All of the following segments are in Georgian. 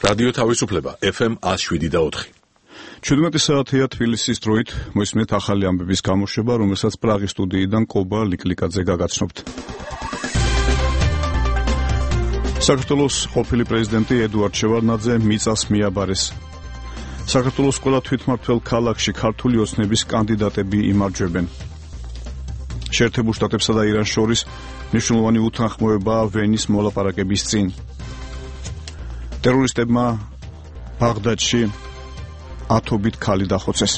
რადიო თავისუფლება FM 107.4. 17 საათია თბილისის დროით მოისმენთ ახალი ამბების გამოშვება, რომელსაც პრაღის სტუდიიდან კობა ლიკლიკაძე გაგაცნობთ. საქართველოს ყოფილი პრეზიდენტი ედუარდ შევარდნაძე მიწას მიაბარეს. საქართველოს ყველა თვითმმართველ ქალაქში ქართული ოცნების კანდიდატები იმარჯვებენ. შეერთებულ შტატებსა და ირანს შორის მნიშვნელოვანი უთანხმოებაა ვენის მოლაპარაკების წინ. ტერორისტებმა ბაღდადში ათობით ქალი დახოცეს.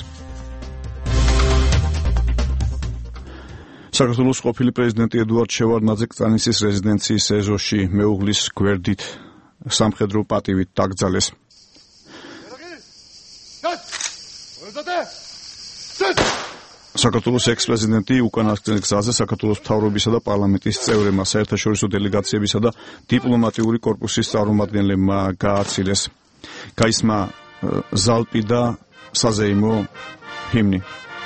საქართველოს ყოფილი პრეზიდენტი ედუარდ შევარდნაძე კრწანისის რეზიდენციის ეზოში მეუღლის გვერდით სამხედრო პატივით დაკრძალეს. საქართველოს ექს-პრეზიდენტი უკანასკნელ გზაზე საქართველოს მთავრობისა და პარლამენტის წევრებმა, საერთაშორისო დელეგაციებისა და დიპლომატიური კორპუსის წარმომადგენლებმა გააცილეს. გაისმა ზალპი და საზეიმო ჰიმნი.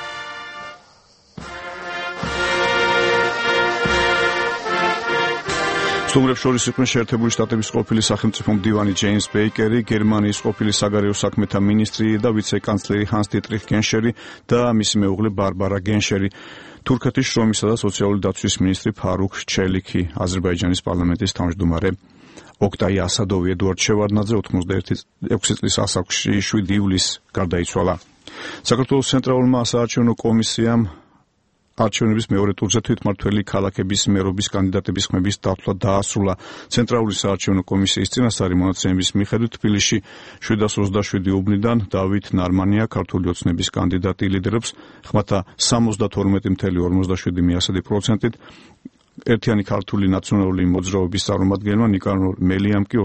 სტუმრებს შორის იყვნენ შეერთებული შტატების ყოფილი სახელმწიფო მდივანი ჯეიმს ბეიკერი, გერმანიის ყოფილი საგარეო საქმეთა მინისტრი და ვიცე-კანცლერი ჰანს დიტრიხ გენშერი და მისი მეუღლე ბარბარა გენშერი, თურქეთის შრომისა და სოციალური დაცვის მინისტრი ფარუქ ჩელიქი, აზერბაიჯანის პარლამენტის თავმჯდომარე ოქტაი ასადოვი, ედუარდ შევარდნაძე 86 წლის ასაკში 7 ივლისს გარდაიცვალა. საქართველოს ცენტრალურმა საარჩევნო კომისიამ არჩევნების მეორე ტურზე თვითმმართველი ქალაქების მერობის კანდიდატების ხმების დათვლა დაასრულა. ცენტრალური საარჩევნო კომისიის წინასწარი მონაცემების მიხედვით თბილისში 727 უბნიდან დავით ნარმანია ქართული ოცნების კანდიდატი ლიდერობს ხმათა 72.57%-ით, ერთიანი ქართული ნაციონალური მოძრაობის წარმომადგენელმა ნიკანორ მელიამ კი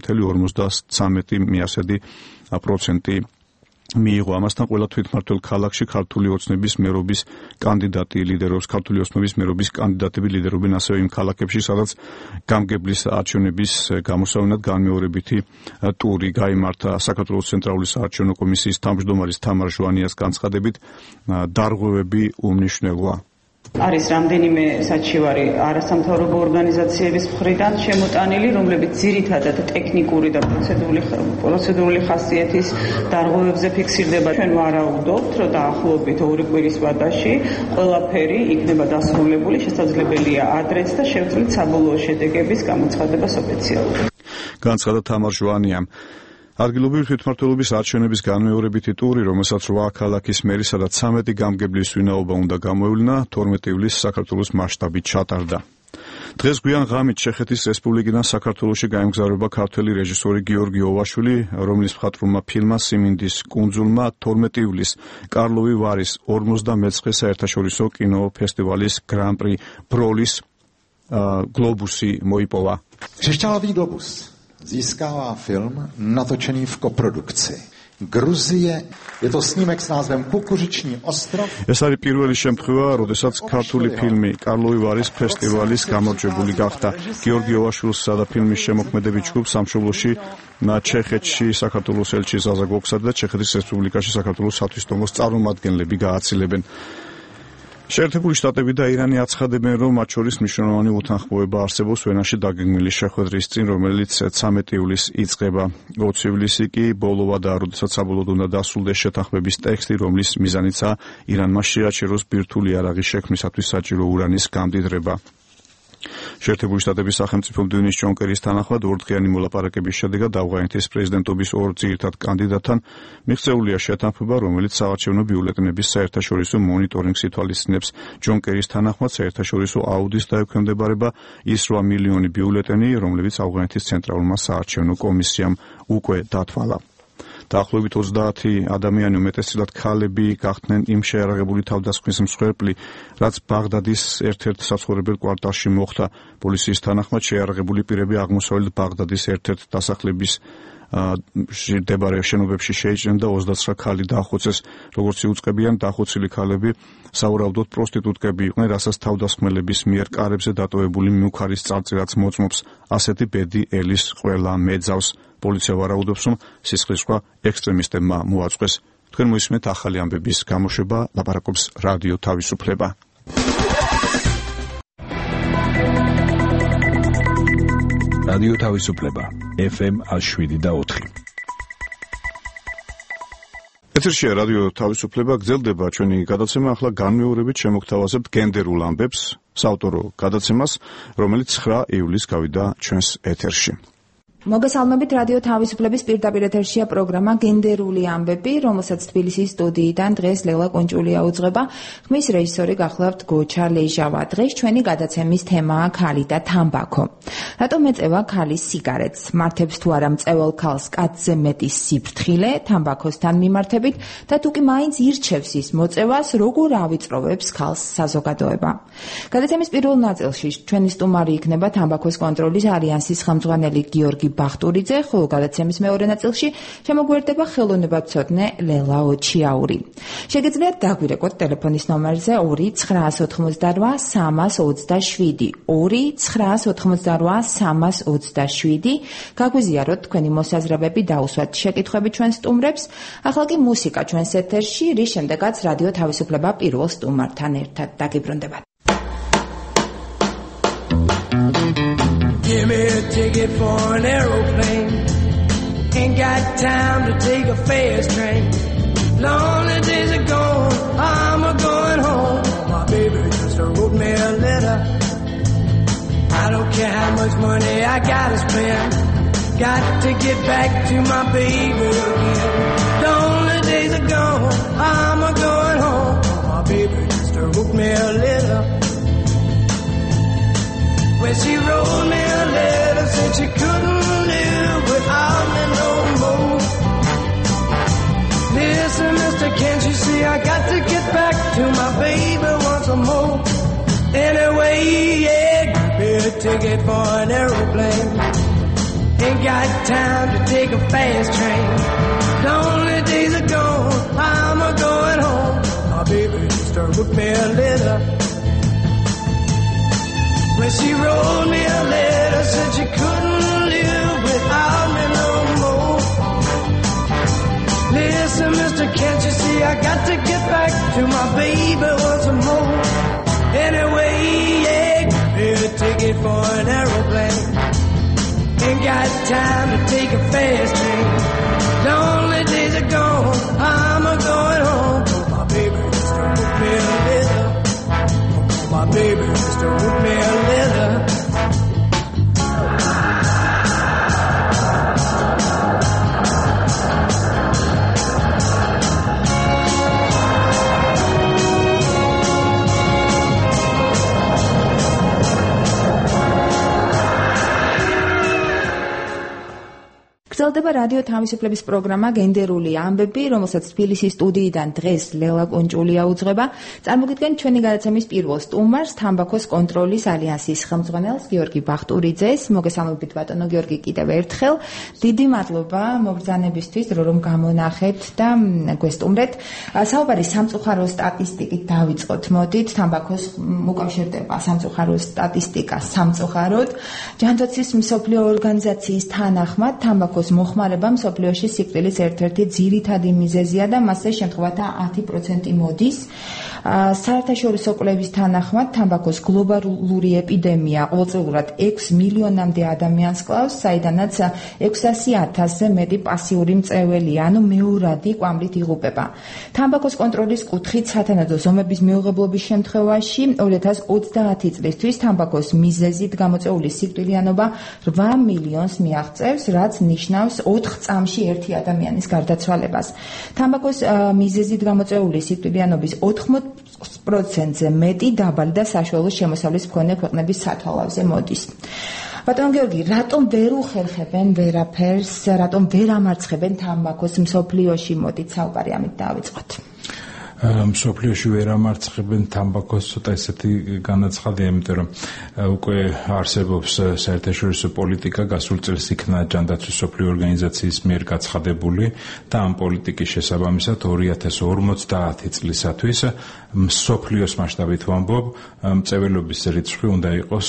27.53% მიიღო. ამასთან ყველა თვითმმართველ ქალაქში ქართული ოცნების მერობის კანდიდატი ლიდერობს. ქართული ოცნების მერობის კანდიდატები ლიდერობენ ასევე იმ ქალაქებში, სადაც გამგებლის არჩევნების გამოსავნად განმეორებითი ტური გაიმართა. საქართველოს ცენტრალური საარჩევნო კომისიის თავმჯდომარის თამარ ჟვანიას განცხადებით, დარღვევები უმნიშვნელოა. არის რამდენიმე საჩივარი არასამთავრობო ორგანიზაციების მხრიდან შემოტანილი, რომლებიც ძირითადად ტექნიკური და პროცედურული ხასიათის დარღვევებზე ფიქსირდება. ჩვენ ვარაუდობთ, რომ დაახლოებით 2 კვირის ვადაში ყველაფერი იქნება დასრულებული, შესაძლებელია ადრეც და შევძლით საბოლოო შედეგების გამოცხადებას ოფიციალურად. განცხადა თამარ ჟვანიამ. ადგილობრივი თვითმმართველობის არჩევნების განმეორებითი ტური, რომელსაც 8 ქალაქის მერისა და 13 გამგებლის ვინაობა უნდა გამოევლინა, 12 ივლისს საქართველოს მასშტაბით ჩატარდა. დღეს გვიან ღამით ჩეხეთის რესპუბლიკიდან საქართველოში გაემგზავრება ქართველი რეჟისორი გიორგი ოვაშვილი, რომლის მხატვრულმა ფილმმა სიმინდის კუნძულმა 12 ივლისს კარლოვი ვარის 49 საერთაშორისო კინოფესტივალის გრან-პრი ბროლის globusy moipova. Křišťálový globus získává film natočený v koprodukci. Gruzie, je to snímek s názvem Kukuřiční ostrov. ეს არის პირველი შემთხვევა, როდესაც ქართული ფილმი კარლოვი ვარის ფესტივალის გამარჯვებული გახდა. გიორგი ოვაშვილსა და ფილმის შემოქმედებით ჯგუფს სამშობლოში ჩეხეთში საქართველოს ელჩი ზაზა გოქსადა და ჩეხეთის რესპუბლიკაში საქართველოს სათვისტომოს წარმომადგენლები გააცილებენ. შეერთებული შტატები და ირანი აცხადებენ, რომ მათ შორის მნიშვნელოვანი უთანხმოება არსებობს ვენაში დაგეგმილი შეხვედრის წინ, რომელიც 13 ივლისს იწყება. 20 ივლისი კი ბოლოა და როდესაც საბოლოოდ უნდა დასრულდეს შეთანხმების ტექსტი, რომლის მიზანიცაა ირანმა შეაჩეროს ბირთვული იარაღის შექმნისათვის საჭირო ურანის გამდიდრება. შეერთებული შტატების სახელმწიფო მდივნის ჯონ კერის თანახმად ორდღიანი მოლაპარაკების შედეგად ავღანეთის პრეზიდენტობის ორ ძირითად კანდიდატთან მიღწეულია შეთანხმება, რომელიც საარჩევნო ბიულეტენების საერთაშორისო მონიტორინგს ითვალისწინებს. ჯონ კერის თანახმად საერთაშორისო აუდიტს დაექვემდებარება ის 8 მილიონი ბიულეტენი, რომლებიც ავღანეთის ცენტრალურმა საარჩევნო კომისიამ უკვე დათვალა. დაახლოებით 30 ადამიანი, უმეტესწილად ქალები, გახდნენ იმ შეიარაღებული თავდასხმის მსხვერპლი, რაც ბაღდადის ერთ-ერთ საცხოვრებელ კვარტალში მოხდა. პოლიციის თანახმად შეიარაღებული პირები აღმოსავლეთ ბაღდადის ერთ-ერთ დასახლების მდებარე შენობებში შეიჭრნენ და 29 ქალი დაახოცეს. როგორც იუწყებიან, დახოცილი ქალები სავარაუდოდ პროსტიტუტკები იყვნენ, რასაც თავდასხმელების მიერ კარებზე დატოვებული მუქარის წარწერაც მოწმობს. ასეთი ბედი ელის ყველა მეძავს. პოლიცია ვარაუდობს, რომ სისხლისღვრა ექსტრემისტებმა მოაწყვეს. თქვენ მოისმენთ ახალი ამბების გამოშვება, ლაპარაკობს რადიო თავისუფლება. რადიო თავისუფლება FM 107.4 ეთერშია რადიო თავისუფლება, გრძელდება ჩვენი გადაცემა. ახლა განმეორებით შემოგთავაზებთ გენდერულ ამბებს, საავტორო გადაცემას, რომელიც 9 ივლისს გავიდა ჩვენს ეთერში. მოგესალმებით, რადიო თავისუფლების პირდაპირ ეთერშია პროგრამა გენდერული ამბები, რომელსაც თბილისის სტუდიიდან დღეს ლელა კონჭულია უძღვება. ხმის რეჟისორი გახლავთ გოჩა ლეჟავა. დღეს ჩვენი გადაცემის თემაა ქალი და თამბაქო. რატომ ეწევა ქალი სიგარეტს? მართებს თუ არა მწევალ ქალს კაცზე მეტი სიფრთხილე თამბაქოსთან მიმართებით და თუ კი მაინც ირჩევს ის მოწევას, როგორ ავიწროვებს ქალს საზოგადოება. გადაცემის პირველ ნაწილში ჩვენი სტუმარი იქნება თამბაქოს კონტროლის ალიანსის ხელმძღვანელი გიორგი ბახტურიძე, ხოლო გადაცემის მეორე ნაწილში შემოგვერდება ხელოვნებაცოდნე ლელა ოჩიაური. შეგიძლიათ დაგვირეკოთ ტელეფონის ნომერზე 2-988-327, 2-988-327, გაგვიზიაროთ თქვენი მოსაზრებები, დაუსვათ შეკითხვები ჩვენ სტუმრებს. ახლა კი მუსიკა ჩვენს ეთერში, რის შემდეგაც რადიო თავისუფლება პირველ სტუმართან ერთად დაგიბრუნდებათ. Give me a ticket for an aeroplane. Ain't got time to take a fast train. Lonely days are gone, I'm a-going home. My baby just wrote me a letter. I don't care how much money I gotta spend. Got to get back to my baby again. Lonely days are gone, I'm a-going home. My baby just wrote me a letter. When she wrote me a letter, said she couldn't live without me no more. Listen, mister, can't you see I got to get back to my baby once more. Anyway, yeah, give me a ticket for an aeroplane. Ain't got time to take a fast train. Lonely days are gone, I'm a-going home. My baby just wrote me a letter. When she wrote me a letter, said she couldn't live without me no more. Listen, mister, can't you see I got to get back to my baby once more. Anyway, yeah, give me a ticket for an aeroplane. Ain't got time to take a fast train. Lonely days are gone, I'm a-going home. My baby just wrote me a letter. My baby just wrote me a letter. გრძელდება რადიო თავისუფლების პროგრამა გენდერული ამბები, რომელსაც თბილისის სტუდიიდან დღეს ლელა კონჭულია უძღვება. წარმოგიდგენთ ჩვენი გადაცემის პირველ სტუმარს, თამბაქოს კონტროლის ალიანსის ხელმძღვანელს გიორგი ბახტურიძეს. მოგესალმებით ბატონო გიორგი კიდევ ერთხელ. დიდი მადლობა მობრძანებისთვის, რომ გამონახეთ და გვესტუმრეთ. საუბარი სამწუხარო სტატისტიკით დავიწყოთ. მოდით, თამბაქოს უკავშირდება სამწუხარო სტატისტიკა სამწუხაროდ. ჯანდაცვის მსოფლიო ორგანიზაციის თანახმად თამბაქოს მოხმარება მსოფლიოში სიკვდილის ერთ-ერთი ძირითადი მიზეზია და მასზე შემთხვევათა 10% მოდის. საერთაშორისო კვლევის თანახმად თამბაქოს გლობალური ეპიდემია ყოველწლიურად 6 მილიონამდე ადამიანს კლავს, საიდანაც 600,000-ზე მეტი პასიური მწეველია, ანუ მეორადი კვამლით იღუპება. თამბაქოს კონტროლის კუთხით სათანადო ზომების მეუღებლობის შემთხვევაში 2030 წლისთვის თამბაქოს მიზეზით გამოწვეული სიკვდილიანობა 8 მილიონს მიაღწევს, რაც ნიშნავს 4 წამში ერთი ადამიანის გარდაცვალებას. თამბაქოს მიზეზით გამოწვეული სიკვდილიანობის 80%-ზე მეტი დაბალი და საშუალო შემოსავლის მქონე ქვეყნების სათვალავზე მოდის. ბატონო გიორგი, რატომ ვერ უხერხებენ ვერაფერს, რატომ ვერ ამარცხებენ თამბაქოს მსოფლიოში? მოდით საუბარი ამით დავიწყოთ. მსოფლიოში ვერ ამარცხებენ თამბაქოს, ცოტა ესეთი განაცხადია, იმიტომ რომ უკვე არსებობს საერთაშორისო პოლიტიკა, გასულ წელს იქნა ჯანდაცვის მსოფლიო ორგანიზაციის მიერ გაცხადებული და ამ პოლიტიკის შესაბამისად 2050 წლისათვის მსოფლიოს მასშტაბით ვამბობ, მწეველობის რიცხვი უნდა იყოს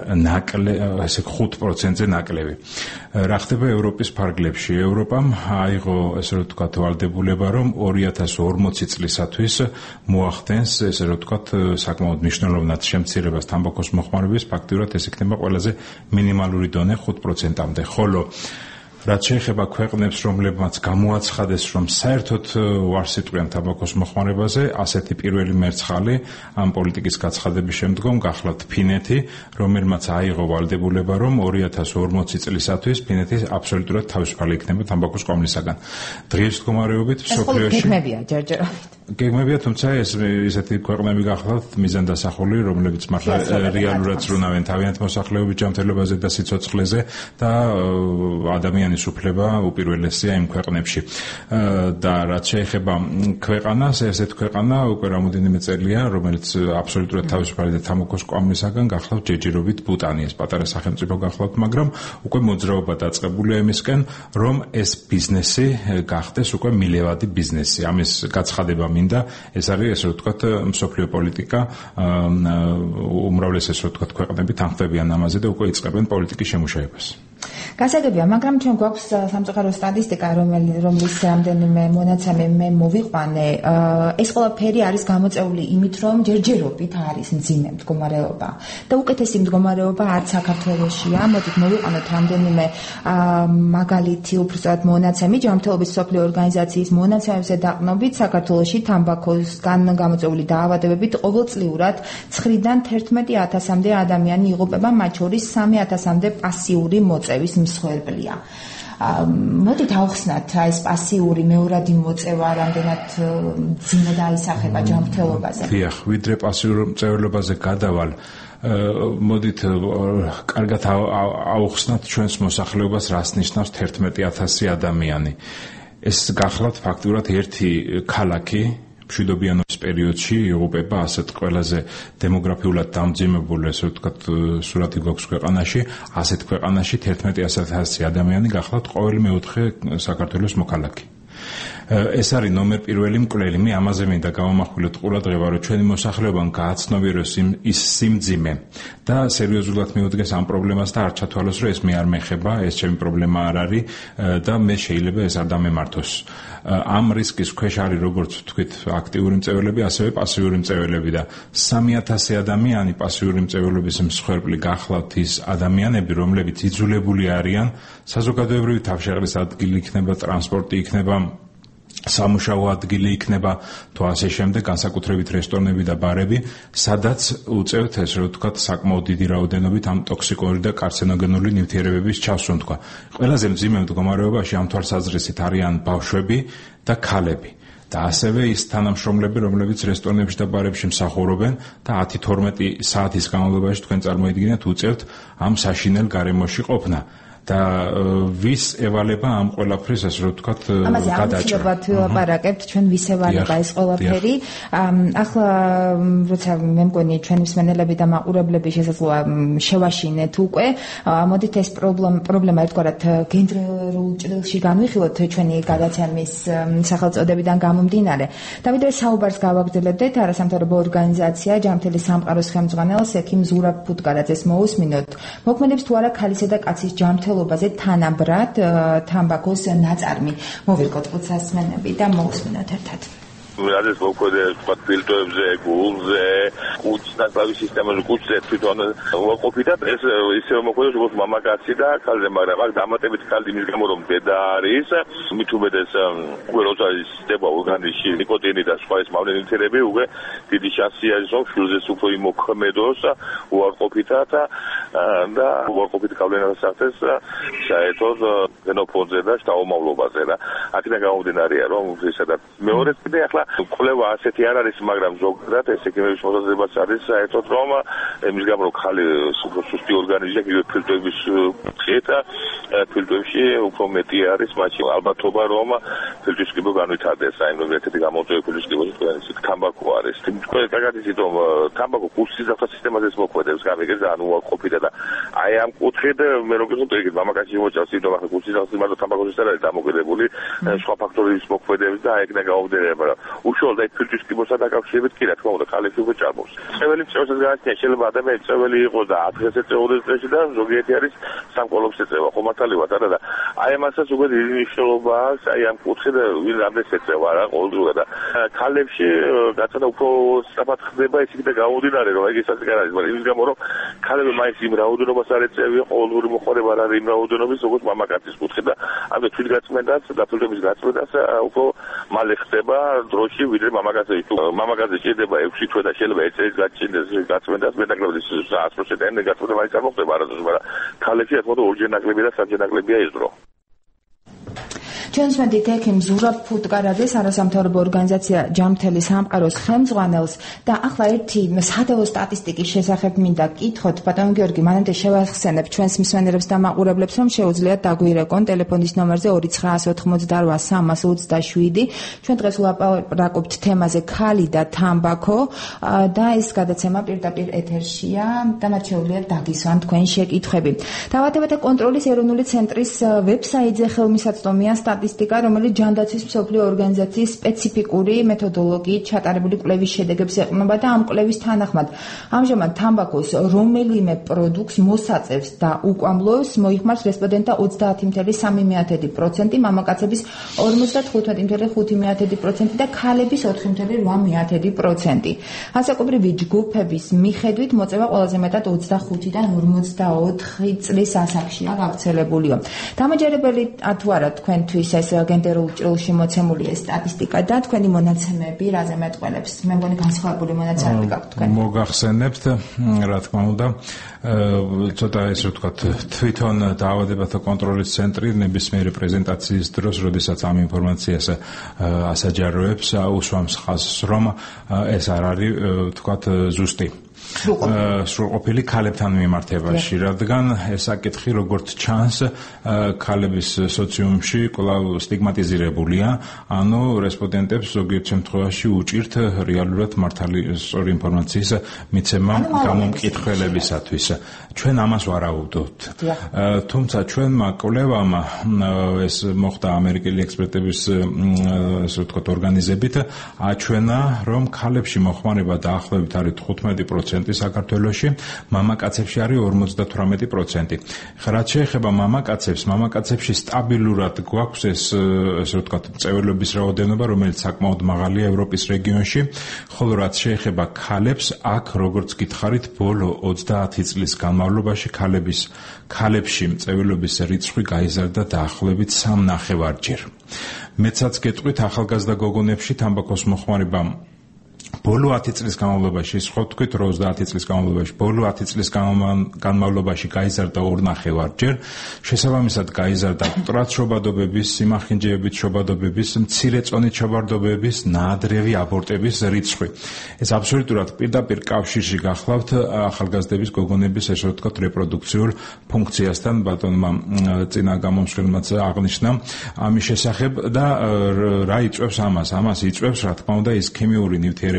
ესე 5%-ზე ნაკლები. რა ხდება ევროპის ფარგლებში? ევროპამ აიღო, ესე რომ ვთქვათ, ვალდებულება, რომ 2040 წლისათვის მოახდენს, ესე რომ ვთქვათ, საკმაოდ მნიშვნელოვნად შემცირებას თამბაქოს მოხმარების, ფაქტიურად ეს იქნება ყველაზე მინიმალური დონე 5%-ამდე. ხოლო რაც შეეხება ქვეყნებს, რომლებმაც გამოაცხადეს, რომ საერთოდ უარს იტყვიან თამბაქოს მოხმარებაზე, ასეთი პირველი მერცხალი ამ პოლიტიკის გაცხადების შემდგომ გახლავთ ფინეთი, რომელმაც აიღო ვალდებულება, რომ 2040 წლისათვის ფინეთი აბსოლუტურად თავისუფალი იქნება თამბაქოს ყვავილისაგან. დღის მდგომარეობით მსოფლიოში გეგმებია ჯერჯერობით. გეგმებია, თუმცა ეს ისეთი ქვეყნები გახლავთ მიზანდასახული, რომლებიც მართლა რეალურად ზრუნავენ თავიანთ მოსახლეობის ჯანმრთელობაზე და სიცოცხლეზე და ადამიანის უფლება უპირველესია იმ ქვეყნებში. და რაც შეეხება ქვეყანას, ესეთ ქვეყანა უკვე რამოდენიმე წელია, რომელიც აბსოლუტურად თავისუფალი და თამბაქოს ყვავილისაგან გახლავთ ჯერჯერობით ბუტანი, ეს პატარა სახელმწიფო გახლავთ, მაგრამ უკვე მოძრაობა დაწყებულია იმისკენ, რომ ეს ბიზნესი გახდეს უკვე მილევადი ბიზნესი. ამის გაცხადება მინდა, ეს არის ესე ვთქვათ მსოფლიო პოლიტიკა, უმრავლეს ესე ვთქვათ ქვეყნები თანხმდებიან ამაზე და უკვე იწყებენ პოლიტიკის შემუშავებას. გასაგებია, მაგრამ ჩვენ გვაქვს სამწუხარო სტატისტიკა, რომლის რამდენიმე მონაცემი მე მოვიყვანე. ეს ყველაფერი არის გამოწეული იმით, რომ ჯერჯერობით არის მძიმე მდგომარეობა და უკეთესი მდგომარეობა არც საქართველოშია. მოდით მოვიყვანოთ რამდენიმე მაგალითი, უბრალოდ მონაცემი ჯანმრთელობის მსოფლიო ორგანიზაციის მონაცემებზე დაყრდნობით საქართველოში თამბაქოსგან გამოწეული დაავადებებით ყოველწლიურად 9-დან 11,000-მდე ადამიანი იღუპება, მათ შორის 3,000-მდე პასიური მოწევის მსხვერპლია. მოდით ავხსნათ ეს პასიური მეორადი მოწევა რამდენად მძიმე დაისახება ჯანმრთელობაზე. დიახ, ვიდრე პასიურ მწევრობაზე გადავალ, მოდით კარგად ავხსნათ ჩვენს მოსახლეობას, რას ნიშნავს 11,000 ადამიანი. ეს გახლავთ ფაქტურად ერთი ქალაქი მშვიდობიანობის პერიოდში იღუპება ასეთ ყველაზე დემოგრაფიულად დამძიმებულ, ესე ვთქვათ, სურათი გვაქვს ქვეყანაში, ასეთ ქვეყანაში 11,000 ადამიანი გახლავთ ყოველი მეოთხე საქართველოს მოქალაქე. ეს არის ნომერ პირველი მკვლელი. მე ამაზე მინდა გავამახვილოთ ყურადღება, რომ ჩვენი მოსახლეობამ გააცნობიეროს ის სიმძიმე და სერიოზულად მიუდგეს ამ პრობლემას და არ ჩათვალოს, რომ ეს მე არ მეხება, ეს ჩემი პრობლემა არ არის და მე შეიძლება ეს არ დამემართოს. ამ რისკის ქვეშ არის როგორც ვთქვით აქტიური მწევრები, ასევე პასიური მწევრები და 3,000 ადამიანი პასიური მწევრების მსხვერპლი გახლავთ ის ადამიანები, რომლებიც იძულებული არიან საზოგადოებრივი თავშეყრის ადგილი იქნება, ტრანსპორტი იქნება, სამუშაო ადგილი იქნება, თუ ასე შემდეგ, განსაკუთრებით რესტორნები და ბარები, სადაც უწევთ ეს რო ვთქვათ საკმაოდ დიდი რაოდენობით ამ ტოქსიკური და კარცინოგენული ნივთიერებების ჩასუნთქვა. ყველაზე მძიმე მდგომარეობაში ამ თვალსაზრისით არიან ბავშვები და ქალები. და ასევე ის თანამშრომლები, რომლებიც რესტორნებში და ბარებში მსახურობენ და 10-12 საათის განმავლობაში თქვენ წარმოიდგინეთ უწევთ ამ საშინელ გარემოში ყოფნა. და ვის ევალება ამ ყველაფრის ასე რომ ვთქვათ გადაჭრა. ამაზე ვილაპარაკებთ ჩვენ ვის ევალება ეს ყველაფერი. ახლა როცა მე მგონი ჩვენ მსმენელები და მაყურებლები შესაძლოა შევაშინეთ უკვე. მოდით ეს პრობლემა ერთგვარად გენდერულ ჭრილში განვიხილოთ ჩვენი გადაცემის სახელწოდებიდან გამომდინარე. და ვიდრე საუბარს გავაგრძელებდეთ, არასამთავრობო ორგანიზაცია ჯანმრთელი სამყაროს ხელმძღვანელს ექიმ ზურაბ ფუტკარაძეს მოусმინოთ. მოქმედებს თუ არა ქალისა და კაცის ჯანმრთელობაზე თანაბრად თამბაქოს ნაწარმი. მოვირკოთ ყუთასმენები და მოусმინოთ ერთად. რადგან მოქმედებს ფილტრებზე, გულზე, კუჩნაკლავის სისტემაზე, კუჩზე თვითონ უარყოფით ეს ისევ მოქმედებს როგორც მამაკაცი და ქალზე, მაგრამ აქ დამატებით ქალი იმის გამო რომ დედა არის, მით უმეტეს უკვე როცა ისდება ორგანიზმში ნიკოტინი და სხვა ეს მავნე ნივთიერები, უკვე დიდი შანსი არის რომ შვილზეც უფრო იმოქმედოს უარყოფითად და უარყოფით გავლენას ახდენს საერთოდ გენოფონზე და შთამომავლობაზე და აქედან გამომდინარეა რომ ისედაც მეორე კიდე ახლა კვლევა ასეთი არ არის, მაგრამ ზოგადად ეს ექიმების მოსაზრებაც არის საერთოდ რომ იმის გამო რომ ხალი სუსტი ორგანიზმია, კიდევ ფილტრების ხეთა ფილტრებში უფრო მეტი არის მათი ალბათობა რომ ფილტრის კიბო განვითარდეს. აი რომ ერთ-ერთი გამოწვეული ფილტრის კიბოზე თქვენ თამბაქო არის. თქვენ კარგად იცით რომ თამბაქო კურსიზახთა სისტემაზეც მოქმედებს, გამიგეთ და ანუ ყოფითა და აი ამ კუთხით მე რომ გიხოთ ეგ მამაკაცი მოწევს იმიტომ ახლა კურსიზახთა სიმართლე თამბაქოზე არ არის დამოკიდებული სხვა ფაქტორების მოქმედების და ეგ და გაუგდებება. უშუალოდ აი ფილტრის კიბოსთან დაკავშირებით კი რა თქმა უნდა ხალიფი უკვე ჭარბობს. წეველი წევსაც განაცხადა შეიძლება ადამიანი წეველი იყოს და 10 წევრის წრეში და ზოგიერთი არის სამკოლობს ეწევა ხო მართალი ვარ არა და აი ამასაც უკვე დიდი მნიშვნელობა აქვს აი ამ კუთხით ვინ რამდენს ეწევა რა ყოველდღიურად და ქალებში გაცადა უფრო სწრაფად ხდება ის იქ და გამომდინარე რომ ეგ ესაც კი არის მაგრამ იმის გამო რომ ქალები მაინც იმ რაოდენობას არ ეწევიან, ყოველდღიური მოხმარება არ არის იმ რაოდენობის, როგორც მამაკაცის კუთხე და ამიტომ თვითგაწმენდაც, დაწვრილების გაწმენდაც უფრო მალე ხდება დროში, ვიდრე მამაკაცის. მამაკაცი შეიძლება 6 თვე და შეიძლება 1 წელი გაჩნდეს გაწმენდას, მეტნაკლებად 100% გაწმენდა მაინც არ მოხდება არასდროს, მაგრამ ქალებში რა თქმა უნდა ორჯერ ნაკლები და სამჯერ ნაკლებია ეს დრო. ჩვენს მედით ექიმ ზურაბ ფუტკარაძეს არასამთავრობო ორგანიზაცია ჯამთელი სამყაროს ხელმძღვანელს და ახლა ერთი სადავო სტატისტიკის შესახებ მინდა გკითხოთ. ბატონო გიორგი, მანამდე შევახსენებ ჩვენს მსმენელებს და მაყურებლებს, რომ შეუძლიათ დაგვირეკონ ტელეფონის ნომერზე 2988327. ჩვენ დღეს ვლაპარაკობთ თემაზე ქალი და თამბაქო და ეს გადაცემა პირდაპირ ეთერშია და მათ შეუძლიათ დაგისვან თქვენ შეკითხვები. დაავადებათა კონტროლის ეროვნული ცენტრის ვებსაიტზე ხელმისაწვდომია სტატისტიკა, რომელიც ჯანდაცვის მსოფლიო ორგანიზაციის სპეციფიკური მეთოდოლოგიით ჩატარებული კვლევის შედეგებს ეყრდნობა და ამ კვლევის თანახმად ამჟამად თამბაქოს რომელიმე პროდუქტს მოსაწევს და უკამლოს მოიხმარს რესპონდენტთა 30.3%, მამაკაცების 55.5% და ქალების 4.8%. ასაკობრივი ჯგუფების მიხედვით მოწევა ყველაზე მეტად 25-დან 44 წლის ასაკშია გავრცელებულიო. დამაჯერებელი თუ არა თქვენთვის ეს გენდერულ ჭრილში მოცემული სტატისტიკა და თქვენი მონაცემები რაზე მეტყველებს? მე მგონი განსხვავებული მონაცემები გაქვთ თქვენ. მოგახსენებთ, რა თქმა უნდა, ცოტა ესე ვთქვათ, თვითონ დაავადებათა კონტროლის ცენტრი ნებისმიერი პრეზენტაციის დროს, როდესაც ამ ინფორმაციას ასაჯაროებს, უსვამს ხაზს, რომ ეს არ არის, ვთქვათ, ზუსტი. სრულყოფილი ქალებთან მიმართებაში, რადგან ეს საკითხი როგორც ჩანს ქალების სოციუმში კვლავ სტიგმატიზირებულია, ანუ რესპონდენტებს ზოგიერთ შემთხვევაში უჭირთ რეალურად მართალი სწორი ინფორმაციის მიცემა გამომკითხველებისათვის. ჩვენ ამას ვარაუდობთ. თუმცა ჩვენმა კვლევამ ეს მოხდა ამერიკელი ექსპერტების ასე ვთქვათ ორგანიზებით, აჩვენა, რომ ქალებში მოხმარება დაახლოებით არის 15%, საქართველოში, მამაკაცებში არის 58%. რაც შეეხება მამაკაცებში სტაბილურად გვაქვს ეს ასე ვთქვათ წევრების რაოდენობა, რომელიც საკმაოდ მაღალია ევროპის რეგიონში, ხოლო რაც შეეხება ქალებს, აქ როგორც გითხარით, ბოლო 30 წლის განმავლობაში ქალებში წევრების რიცხვი გაიზარდა დაახლოებით 3.5-ჯერ. მეცაც გეტყვით, ახალგაზრდა გოგონებში თამბაქოს მოხმარება ბოლო 10 წლის განმავლობაში, ხო თქვით, 30 წლის განმავლობაში, ბოლო 10 წლის განმავლობაში გაიზარდა 2.5-ჯერ, შესაბამისად გაიზარდა მტრად შობადობების, სიმახინჯეებით შობადობების, მცირე წონით შობადობების, ნაადრევი აბორტების რიცხვი. ეს აბსოლუტურად პირდაპირ კავშირში გახლავთ ახალგაზრდების გოგონების, ესე ვთქვათ, რეპროდუქციულ ფუნქციასთან, ბატონმა წინა გამომსვლელმაც აღნიშნა ამის შესახებ და რა იწვევს ამას? ამას იწვევს, რა თქმა უნდა, ის ქიმიური ნივთიერებები,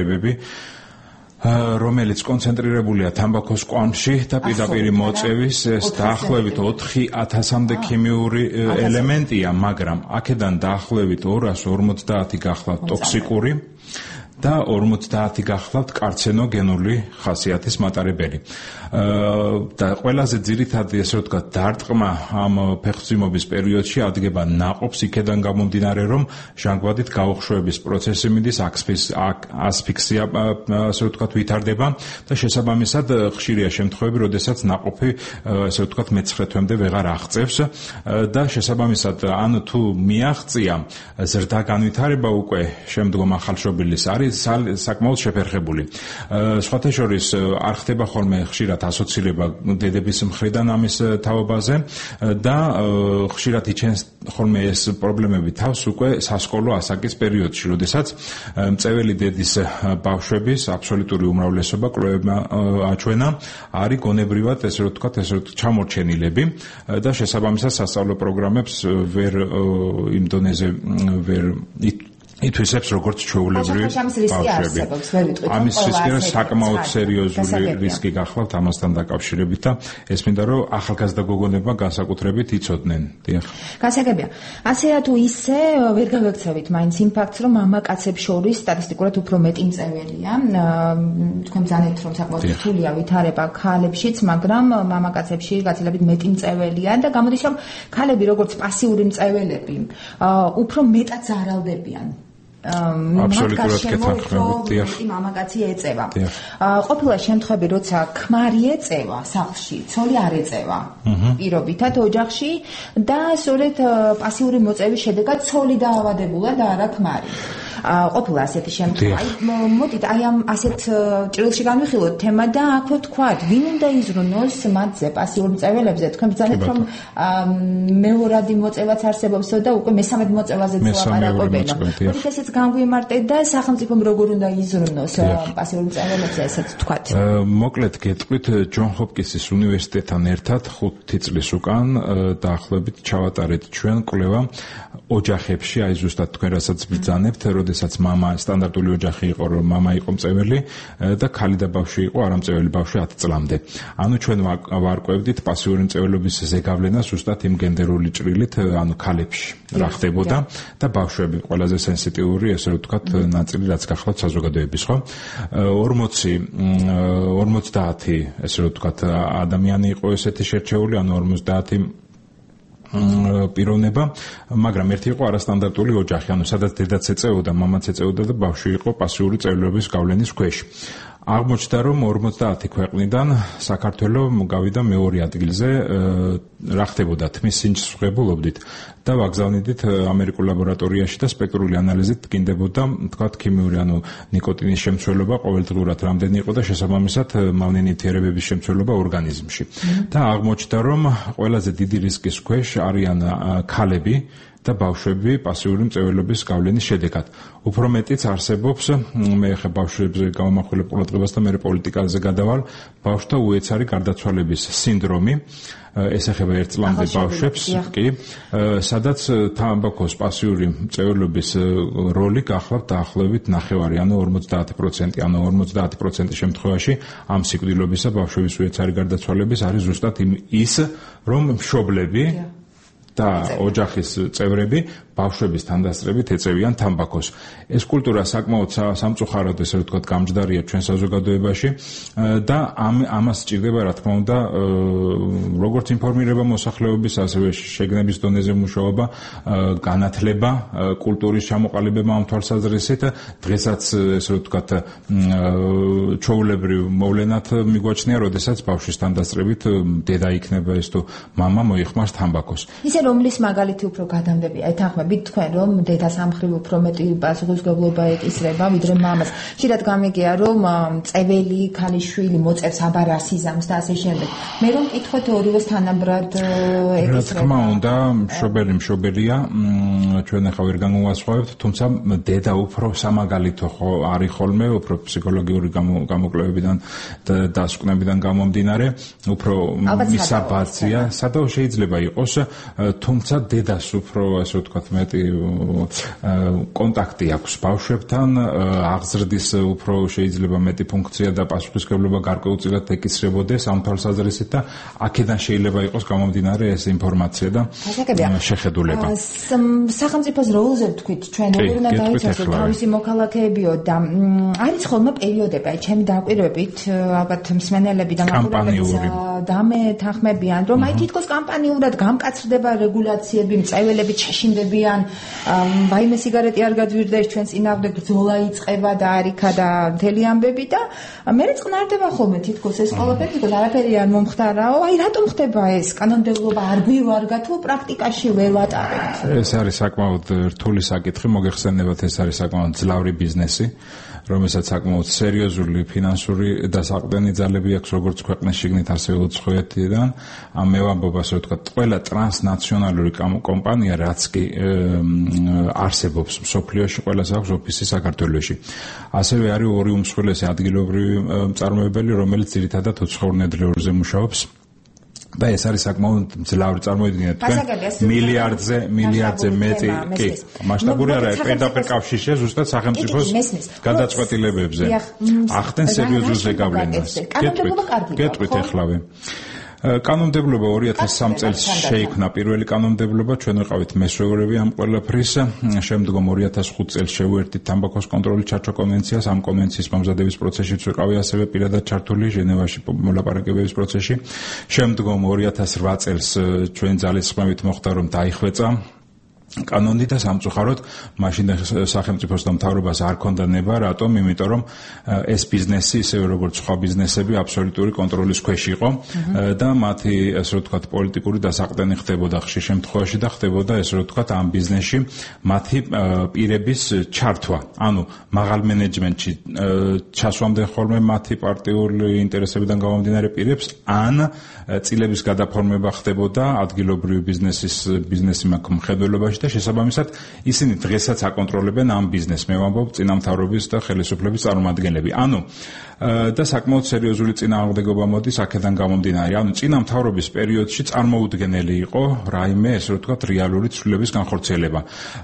რომელიც კონცენტრირებულია თამბაქოს კვამში და პირდაპირ მოწევის ეს დაახლოებით 4000-მდე ქიმიური ელემენტია, მაგრამ აქედან დაახლოებით 250 გახლავთ ტოქსიკური და 50 გახლავთ კარცინოგენული ხასიათის მატარებელი. და ყველაზე ძირითადი ესე ვთქვათ დარტყმა ამ ფეხმძიმობის პერიოდში ადგება ნაყოფს იქედან გამომდინარე, რომ ჟანგბადით გაუხშვების პროცესი მიდის, ასფიქსია ასე ვთქვათ ვითარდება და შესაბამისად ხშირია შემთხვევები, როდესაც ნაყოფი ასე ვთქვათ მე-9 თვემდე ვეღარ აღწევს და შესაბამისად ან თუ მიაღწია ზრდა განვითარება უკვე შემდგომ ახალშობილის არის საკმაოდ შეფერხებული. სხვათა შორის არ ხდება ხოლმე ხშირად ასოცირება დედების მხრიდან ამის თაობაზე და ხშირად იჩენს ხოლმე ეს პრობლემები თავს უკვე სასკოლო ასაკის პერიოდში, როდესაც მწეველი დედის ბავშვების აბსოლუტური უმრავლესობა კვლევებმა აჩვენა არის გონებრივად ესე ვთქვათ ჩამორჩენილები და შესაბამისად სასწავლო პროგრამებს ვერ იმ დონეზე ვერ ითვისებს როგორც ჩვეულებრივი ბავშვები. ამის რისკი საკმაოდ სერიოზული რისკი გახლავთ ამასთან დაკავშირებით და ეს მინდა რომ ახალგაზრდა გოგონებმა განსაკუთრებით იცოდნენ. დიახ. გასაგებია. ასე თუ ისე ვერ გავექცევით მაინც იმ ფაქტს, რომ მამაკაცებს შორის სტატისტიკურად უფრო მეტი მწეველია. თქვენ ბრძანებთ რომ საკმაოდ რთულია ვითარება ქალებშიც, მაგრამ მამაკაცებში გაცილებით მეტი მწეველია და გამოდის რომ ქალები როგორც პასიური მწეველები უფრო მეტად ზარალდებიან. აბსოლუტურად კეთილხმებით. მამაკაცი ეწევა. ყოფილა შემთხვევები, როცა ქმარი ეწევა სახლში, ცოლი არ ეწევა. პირობითად ოჯახში და სწორედ პასიური მოწევის შედეგად ცოლი დაავადებულა და არა ქმარი. ყოფილა ასეთი შემთხვევა. მოდით აი ამ ასეთ ჭრილში განვიხილოთ თემა და აქვე ვთქვათ, ვინ უნდა იზრუნოს მათზე პასიურ მწეველებზე. თქვენ ბრძანეთ რომ მეორადი მოწევაც არსებობს და უკვე მესამედ მოწევაზეც ლაპარაკობენ. მოდით ესეც განგვიმარტეთ და სახელმწიფომ როგორ უნდა იზრუნოს პასიურ მწეველებზე, ესეც ვთქვათ. მოკლედ გეტყვით, ჯონ ჰოპკინსის უნივერსიტეტთან ერთად 5 წლის უკან დაახლოებით ჩავატარეთ ჩვენ კვლევა ოჯახებში, აი ზუსტად თქვენ რასაც ბრძანებთ, როდესაც მამა სტანდარტული ოჯახი იყო, რომ მამა იყო მწეველი და ხალი და ბავშვი იყო არამწეველი ბავშვი 10 წლამდე. ანუ ჩვენ ვარკვევდით პასიური მწეველობის ზეგავლენას ზუსტად იმ გენდერული ჭრილით, ანუ ქალებში რა ხდებოდა და ბავშვები ყველაზე სენსიტიური, ესე ვთქვათ, ნაწილი რაც გახლავთ საზოგადოების, ხო? 50, ესე ვთქვათ, ადამიანი იყო ესეთი შერჩეული, ანუ 50 პიროვნება, მაგრამ ერთი იყო არასტანდარტული ოჯახი, ანუ სადაც დედაც ეწეოდა, მამაც ეწეოდა და ბავშვი იყო პასიური წევრების გავლენის ქვეშ. აღმოჩნდა, რომ 50 ქვეყნიდან საქართველოს გავიდა მეორე ადგილზე, რა ხდებოდა თმის სინჯს ვღებულობდით და ვაგზავნიდით ამერიკულ ლაბორატორიაში და სპექტრული ანალიზით დგინდებოდა, თქვათ, ქიმიური, ანუ ნიკოტინის შემცველობა ყოველდღურად რამდენი იყო და შესაბამისად მავნე ნივთიერებების შემცველობა ორგანიზმში. და აღმოჩნდა, რომ ყველაზე დიდი რისკის ქვეშ არიან ქალები და ბავშვები პასიური მწეველობის გავლენის შედეგად. უფრო მეტიც არსებობს, მე ხა ბავშვებზე გამომახვილებ ყურადღებას და მე პოლიტიკაზე გადავალ, ბავშვთა უეცარი გარდაცვალების სინდრომი, ეს ეხება 1 წლამდე ბავშვებს, კი, სადაც თამბაქოს პასიური მწეველობის როლი გახლავთ დაახლოებით 9, ანუ 50%, ანუ 50% შემთხვევაში ამ სიკვდილობისა ბავშვების უეცარი გარდაცვალების არის ზუსტად ის, რომ მშობლები და ოჯახის წევრები ბავშვების თანდასწრებით ეწევიან თამბაქოს. ეს კულტურა საკმაოდ სამწუხაროდ, ესე ვთქვათ, გამჯდარია ჩვენ საზოგადოებაში და ამას სჭირდება, რა თქმა უნდა, როგორც ინფორმირება მოსახლეობის, ასევე შეგნების დონეზე მუშაობა, განათლება, კულტურის ჩამოყალიბება ამ თვალსაზრისით. დღესაც, ესე ვთქვათ, ჩვეულებრივ მოვლენად მიგვაჩნია, როდესაც ბავშვის თანდასწრებით დედა იქნება ეს თუ მამა მოიხმარს თამბაქოს. ისე რომლის მაგალითი უფრო გადამდები, აი თანხმებით თქვენ, რომ დედას ამხრივ უფრო მეტი პასუხისმგებლობა ეკისრება, ვიდრე მამას. ხშირად გამიგია, რომ წეველი ქალიშვილი მოწევს აბარასიზამს და ასე შემდეგ. მე რომ მკითხოთ ორივეს თანაბრად ეკისრება. რა თქმა უნდა, მშობელია, ჩვენ ახლა ვერ განვასხვავებთ, თუმცა დედა უფრო სამაგალითო არის ხოლმე, უფრო ფსიქოლოგიური გამოკვლევებიდან და დასკვნებიდან გამომდინარე, უფრო მისაბაძია, სადაო შეიძლება იყოს, თუმცა დედას უფრო, ასე ვთქვათ, მეტი კონტაქტი აქვს ბავშვებთან, აღზრდის უფრო შეიძლება მეტი ფუნქცია და პასუხისმგებლობა გარკვეულწილად ეკისრებოდეს ამ თვალსაზრისით და აქედან შეიძლება იყოს გამომდინარე ეს ინფორმაცია და შეხედულება. სახელმწიფოს როლზე ვთქვით, ჩვენ როგორ უნდა დაიცავოთ თავისი მოქალაქეებიო და არის ხოლმე პერიოდები, აი ჩემი დაკვირვებით, ალბათ მსმენელები და მაყურებლები თანხმებიან, რომ აი თითქოს კამპანიურად გამკაცრდება რეგულაციები, მწეველები შეშინდებიან, ვაიმე სიგარეტი არ გადვირდა, ეს ჩვენ წინააღმდეგ ბრძოლა იწყება და არიქა და მთელი ამბები და მე წყნარდება ხოლმე თითქოს ეს ყველაფერი, თითქოს არაფერი არ მომხდარაო, აი რატომ ხდება ეს? კანონმდებლობა არ გვივარგა თუ პრაქტიკაში ველატარებთ? ეს არის საკმაოდ რთული საკითხი, მოგეხსენებათ, ეს არის საკმაოდ ძლავრი ბიზნესი, რომელსაც საკმაოდ სერიოზული ფინანსური და საყრდენი ძალები აქვს როგორც ქვეყნის შიგნით, ასევე უცხოეთიდან. მე ვამბობ, ასე ვთქვათ, ყველა ტრანსნაციონალური კომპანია, რაც კი არსებობს მსოფლიოში, ყველას აქვს ოფისი საქართველოში. ასევე არის 2 უმსხვილესი ადგილობრივი მწარმოებელი, რომელიც ძირითადად უცხოურ-ნედლეურზე მუშაობს. და ეს არის საკმაოდ ძლავრი, წარმოიდგინეთ თქვენ მილიარდზე მეტი, კი, მასშტაბური არა, პირდაპირ კავშირშია ზუსტად სახელმწიფოს გადაწყვეტილებებზე. ახდენ სერიოზულ ზეგავლენას. გეტყვით ახლავე. კანონმდებლობა 2003 წელს შეიქმნა პირველი კანონმდებლობა, ჩვენ ვიყავით მესვეურები ამ ყველაფრის, შემდგომ 2005 წელს შევერთით თამბაქოს კონტროლის ჩარჩო კონვენციას, ამ კონვენციის მომზადების პროცესშიც ვიყავი ასევე პირადად ჩართული ჟენევაში მოლაპარაკებების პროცესში. შემდგომ 2008 წელს ჩვენ ძალისხმევით მოხდა, რომ დაიხვეწა კანონი და სამწუხაროდ მაშინ სახელმწიფოს და მთავრობას არ ქონდა ნება, რატომ? იმიტომ რომ ეს ბიზნესი, ისევე როგორც სხვა ბიზნესები, აბსოლუტური კონტროლის ქვეშ იყო და მათი, ასე რომ ვთქვათ, პოლიტიკური დასაყრდენი ხდებოდა ხშირ შემთხვევაში და ხდებოდა, ესე რომ ვთქვათ, ამ ბიზნესში მათი პირების ჩართვა. ანუ მაღალ მენეჯმენტში ჩასვამდე ხოლმე მათი პარტიული ინტერესებიდან გამომდინარე პირებს, ან წილების გადაფორმება ხდებოდა ადგილობრივი ბიზნესი მხედველობაში და შესაბამისად ისინი დღესაც აკონტროლებენ ამ ბიზნესს. მე ვამბობ წინამთავრობის და ხელისუფლების წარმომადგენლები. ანუ და საკმაოდ სერიოზული წინააღმდეგობა მოდის აქედან გამომდინარე. ანუ წინამთავრობის პერიოდში წარმოუდგენელი იყო რაიმე, ესე რომ ვთქვათ, რეალური ცვლილების განხორციელება.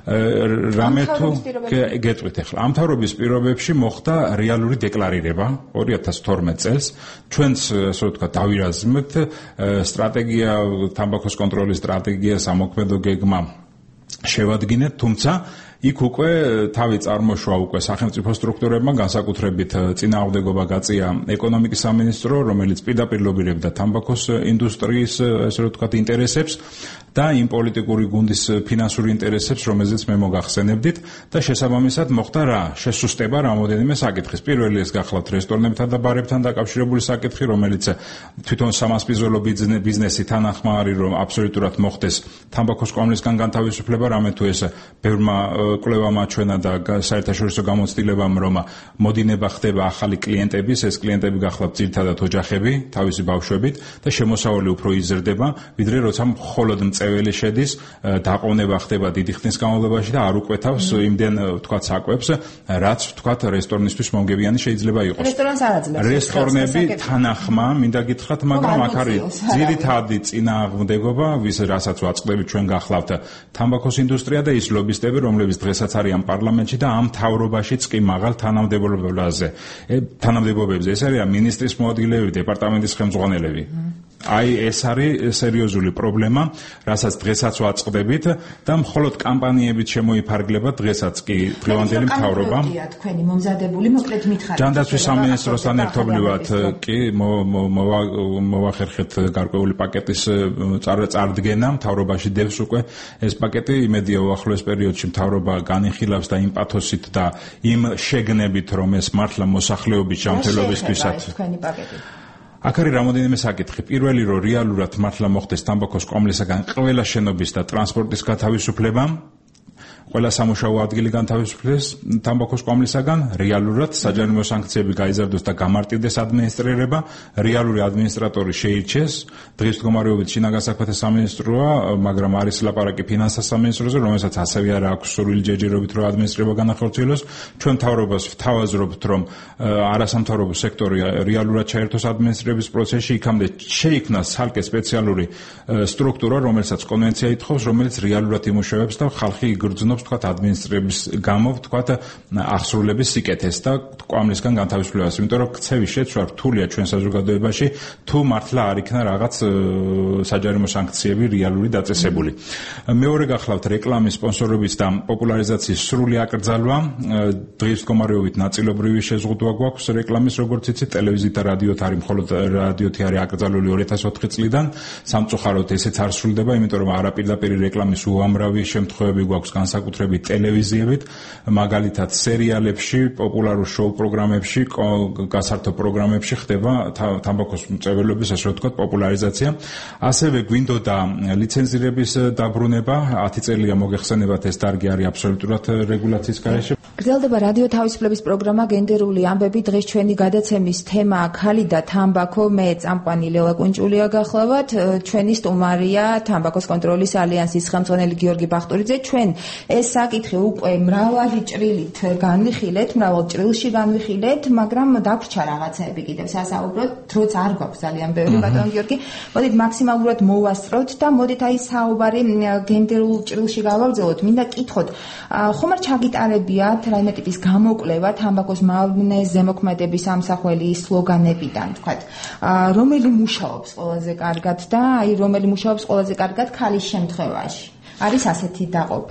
რამე თუ გეტყვით ახლა, ამ მთავრობის პირობებში მოხდა რეალური დეკლარირება 2012 წელს. ჩვენც, ესე რომ ვთქვათ, დავირაზმებთ სტრატეგია, თამბაქოს კონტროლის სტრატეგია, სამოქმედო გეგმა შევადგინეთ, თუმცა იქ უკვე თავი წარმოშვა უკვე სახელმწიფო სტრუქტურებმა, განსაკუთრებით წინააღმდეგობა გაწია ეკონომიკის სამინისტრო, რომელიც პირდაპირ ლობირებდა თამბაქოს ინდუსტრიის, ესე რომ ვთქვათ, ინტერესებს და იმ პოლიტიკური გუნდის ფინანსური ინტერესებს, რომელზეც მე მოგახსენებდით და შესაბამისად მოხდა რა? შესუსტება რამოდენიმე საკითხის. პირველი ეს გახლავთ რესტორნებთან და ბარებთან დაკავშირებული საკითხი, რომელიც თვითონ სამასპინძელო ბიზნესი თანახმარი, რომ აბსოლუტურად მოხდეს თამბაქოს კვამლისგან განთავისუფლება, რამე თუ ეს ბევრმა კვლევამ აჩვენა და საერთაშორისო გამოცდილებამ, რომ მოდინება ხდება ახალი კლიენტების, ეს კლიენტები გახლავთ ძირითადად ოჯახები, თავისი ბავშვებით და შემოსავალი უფრო იზრდება, ვიდრე როცა მხოლოდ მწეველი შედის, დაყოვნება ხდება დიდი ხნის განმავლობაში და არ უკვეთავს იმდენ ვთქვათ საკვებს, რაც ვთქვათ რესტორნისთვის მომგებიანი შეიძლება იყოს. რესტორანს არ აძლევს. რესტორნები თანახმა, მინდა გითხრათ, მაგრამ აქ არის ძირითადი წინააღმდეგობა, რასაც ვაწყდებით ჩვენ გახლავთ თამბაქოს ინდუსტრია და ის ლობისტები, რომლებიც დღესაც არიან პარლამენტში და ამ მთავრობაშიც კი მაღალ თანამდებობებზე. ეს არის მინისტრის მოადგილეები, დეპარტამენტის ხელმძღვანელები. აი ეს არის სერიოზული პრობლემა, რასაც დღესაც ვაწყდებით და მხოლოდ კამპანიებით შემოიფარგლება დღესაც კი დღევანდელი მთავრობა. თქვენი მომზადებული მოკლედ მითხარით. ჯანდაცვის სამინისტროსთან ერთობლივად კი მოვახერხეთ გარკვეული პაკეტის წარდგენა, მთავრობაში დევს უკვე ეს პაკეტი, იმედია უახლოეს პერიოდში მთავრობა განიხილავს და იმ პათოსით და იმ შეგნებით, რომ ეს მართლა მოსახლეობის ჯანმრთელობისთვისაც თქვენი პაკეტი. აქ არის რამოდენიმე საკითხი. პირველი, რომ რეალურად მართლა მოხდეს თამბაქოს კვამლისაგან ყველა შენობის და ტრანსპორტის გათავისუფლება, ყველა სამუშაო ადგილი განთავისუფლდეს თამბაქოს კვამლისაგან, რეალურად საჯარიმო სანქციები გაიზარდოს და გამარტივდეს ადმინისტრირება, რეალური ადმინისტრატორი შეირჩეს. დღის მდგომარეობით შინაგან საქმეთა სამინისტროა, მაგრამ არის ლაპარაკი ფინანსთა სამინისტროზე, რომელსაც ასევე არ აქვს სრული ჯერჯერობით რომ ადმინისტრირება განახორციელოს. ჩვენ მთავრობას ვთავაზობთ, რომ არასამთავრობო სექტორი რეალურად ჩაერთოს ადმინისტრირების პროცესში, იქამდე შეიქმნას ცალკე სპეციალური სტრუქტურა, რომელსაც კონვენცია ითხოვს, რომელიც რეალურად იმუშავებს და ხალხი იგრძნობს თქვათ ადმინისტრების გამო თქვათ აღსრულების სიკეთეს და კვამლისგან განთავისუფლებას. იმიტომ რომ ქცევის შეცვლა რთულია ჩვენ საზოგადოებაში, თუ მართლა არ იქნა რაღაც საჯარიმო სანქციები რეალური დაწესებული. მეორე გახლავთ რეკლამის, სპონსორობის და პოპულარიზაციის სრული აკრძალვა. დღის მდგომარეობით ნაწილობრივი შეზღუდვა გვაქვს რეკლამის, როგორც იცით, ტელევიზიით და რადიოთ არის, მხოლოდ რადიოთი არის აკრძალული 2004 წლიდან. სამწუხაროდ ესეც არ სრულდება, იმიტომ რომ არაპირდაპირი რეკლამის უამრავი შემთხვევები გვაქვს განსაკუთრებით ტელევიზიებით, მაგალითად სერიალებში, პოპულარულ შოუ პროგრამებში, გასართო პროგრამებში ხდება თამბაქოს მწვერვალების, ასე ვთქვათ, პოპულარიზაცია. ასევე გვინდოდა ლიცენზირების დაბრუნება, 10 წელია მოგეხსენებათ, ეს დარგი არის აბსოლუტურად რეგულაციის გარეშე. გრძელდება რადიო თავისუფლების პროგრამა გენდერული ამბები. დღეს ჩვენი გადაცემის თემა ქალი და თამბაქო. მე წამყვანი ლელა კუნჭულია გახლავთ. ჩვენი სტუმარია თამბაქოს კონტროლის ალიანსის ხელმძღვანელი გიორგი ბახტურიძე. ჩვენ ეს საკითხი უკვე მრავალი ჭრილით განვიხილეთ, მრავალ ჭრილში განვიხილეთ, მაგრამ დაგვრჩა რაღაცები კიდევ სასაუბროთ, დროც არ გვაქვს ძალიან ბევრი, ბატონ გიორგი. მოდით მაქსიმალურად მოვასწროთ და მოდით აი საუბარი გენდერულ ჭრილში გავაგრძელოთ. მინდა კითხოთ, ხომ არ ჩაგიტარებიათ რაიმე ტიპის გამოკვლევა თამბაქოს მავნე ზემოქმედების ამსახველი სლოგანებიდან, თქვათ, რომელი მუშაობს ყველაზე კარგად და აი რომელი მუშაობს ყველაზე კარგად ქალის შემთხვევაში? არის ასეთი დაყოფა.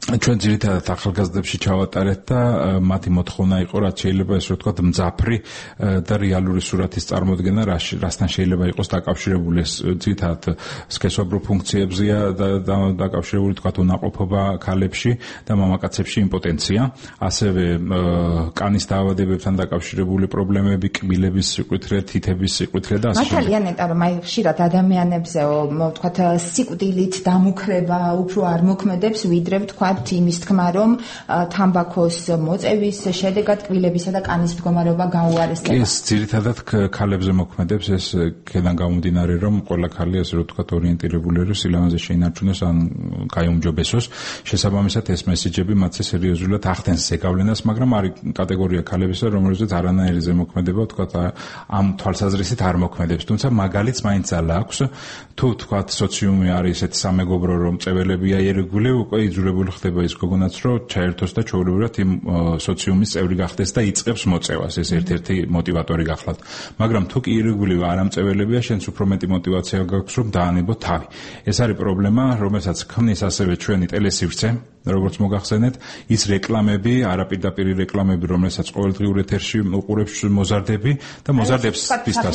ჩვენ ძირითადად ახალგაზრდებში ჩავატარეთ და მათი მოთხოვნა იყო, რაც შეიძლება ესე ვთქვათ, მძაფრი და რეალური სურათის წარმოდგენა, რასთან შეიძლება იყოს დაკავშირებული. ეს ძირითადად სქესობრივ ფუნქციებზეა დაკავშირებული, თქვათ, უნაყოფობა ქალებში და მამაკაცებში იმპოტენცია, ასევე კანის დაავადებებთან დაკავშირებული პრობლემები, კბილების სიკვითრე, თითების სიკვითრე და ასე შემდეგ. მართალია ნეტა, რომ აი ხშირად ადამიანებზე, ვთქვათ, სიკვდილით დამუქრება უფრო არ მოქმედებს, ვიდრე ვთქვათ იმის თქმა, რომ თამბაქოს მოწევის შედეგად კბილებისა და კანის მდგომარეობა გაუარესდება. ეს ძირითადად ქალებზე მოქმედებს, ეს ქედან გამომდინარე, რომ ყველა ქალი ასე ვთქვათ ორიენტირებული არის სილამაზე შეინარჩუნოს ან გაიუმჯობესოს. შესაბამისად ეს მესიჯები მათზე სერიოზულად ახდენს ზეგავლენას, მაგრამ არის კატეგორია ქალებისა, რომელზეც არანაირი ზემოქმედება ვთქვათ ამ თვალსაზრისით არ მოქმედებს. თუმცა მაგალითს მაინც ძალა აქვს. თუ ვთქვათ სოციუმი არის ესეთი სამეგობრო, რომ წეველებია ირგვლივ, უკვე იძულებული ხდება ის გოგონაც, რომ ჩაერთოს და ჩვეულებრივად იმ სოციუმის წევრი გახდეს და იწყებს მოწევას. ეს ერთ-ერთი მოტივატორი გახლავთ. მაგრამ თუ კი ირგვლივ არ ამწეველებია, შენც უფრო მეტი მოტივაცია გაქვს, რომ დაანებო თავი. ეს არის პრობლემა, რომელსაც ქმნის ასევე ჩვენი ტელესივრცე, როგორც მოგახსენეთ, ის რეკლამები, არაპირდაპირი რეკლამები, რომელსაც ყოველდღიურ ეთერში უყურებს მოზარდები და მოზარდებს ფისკას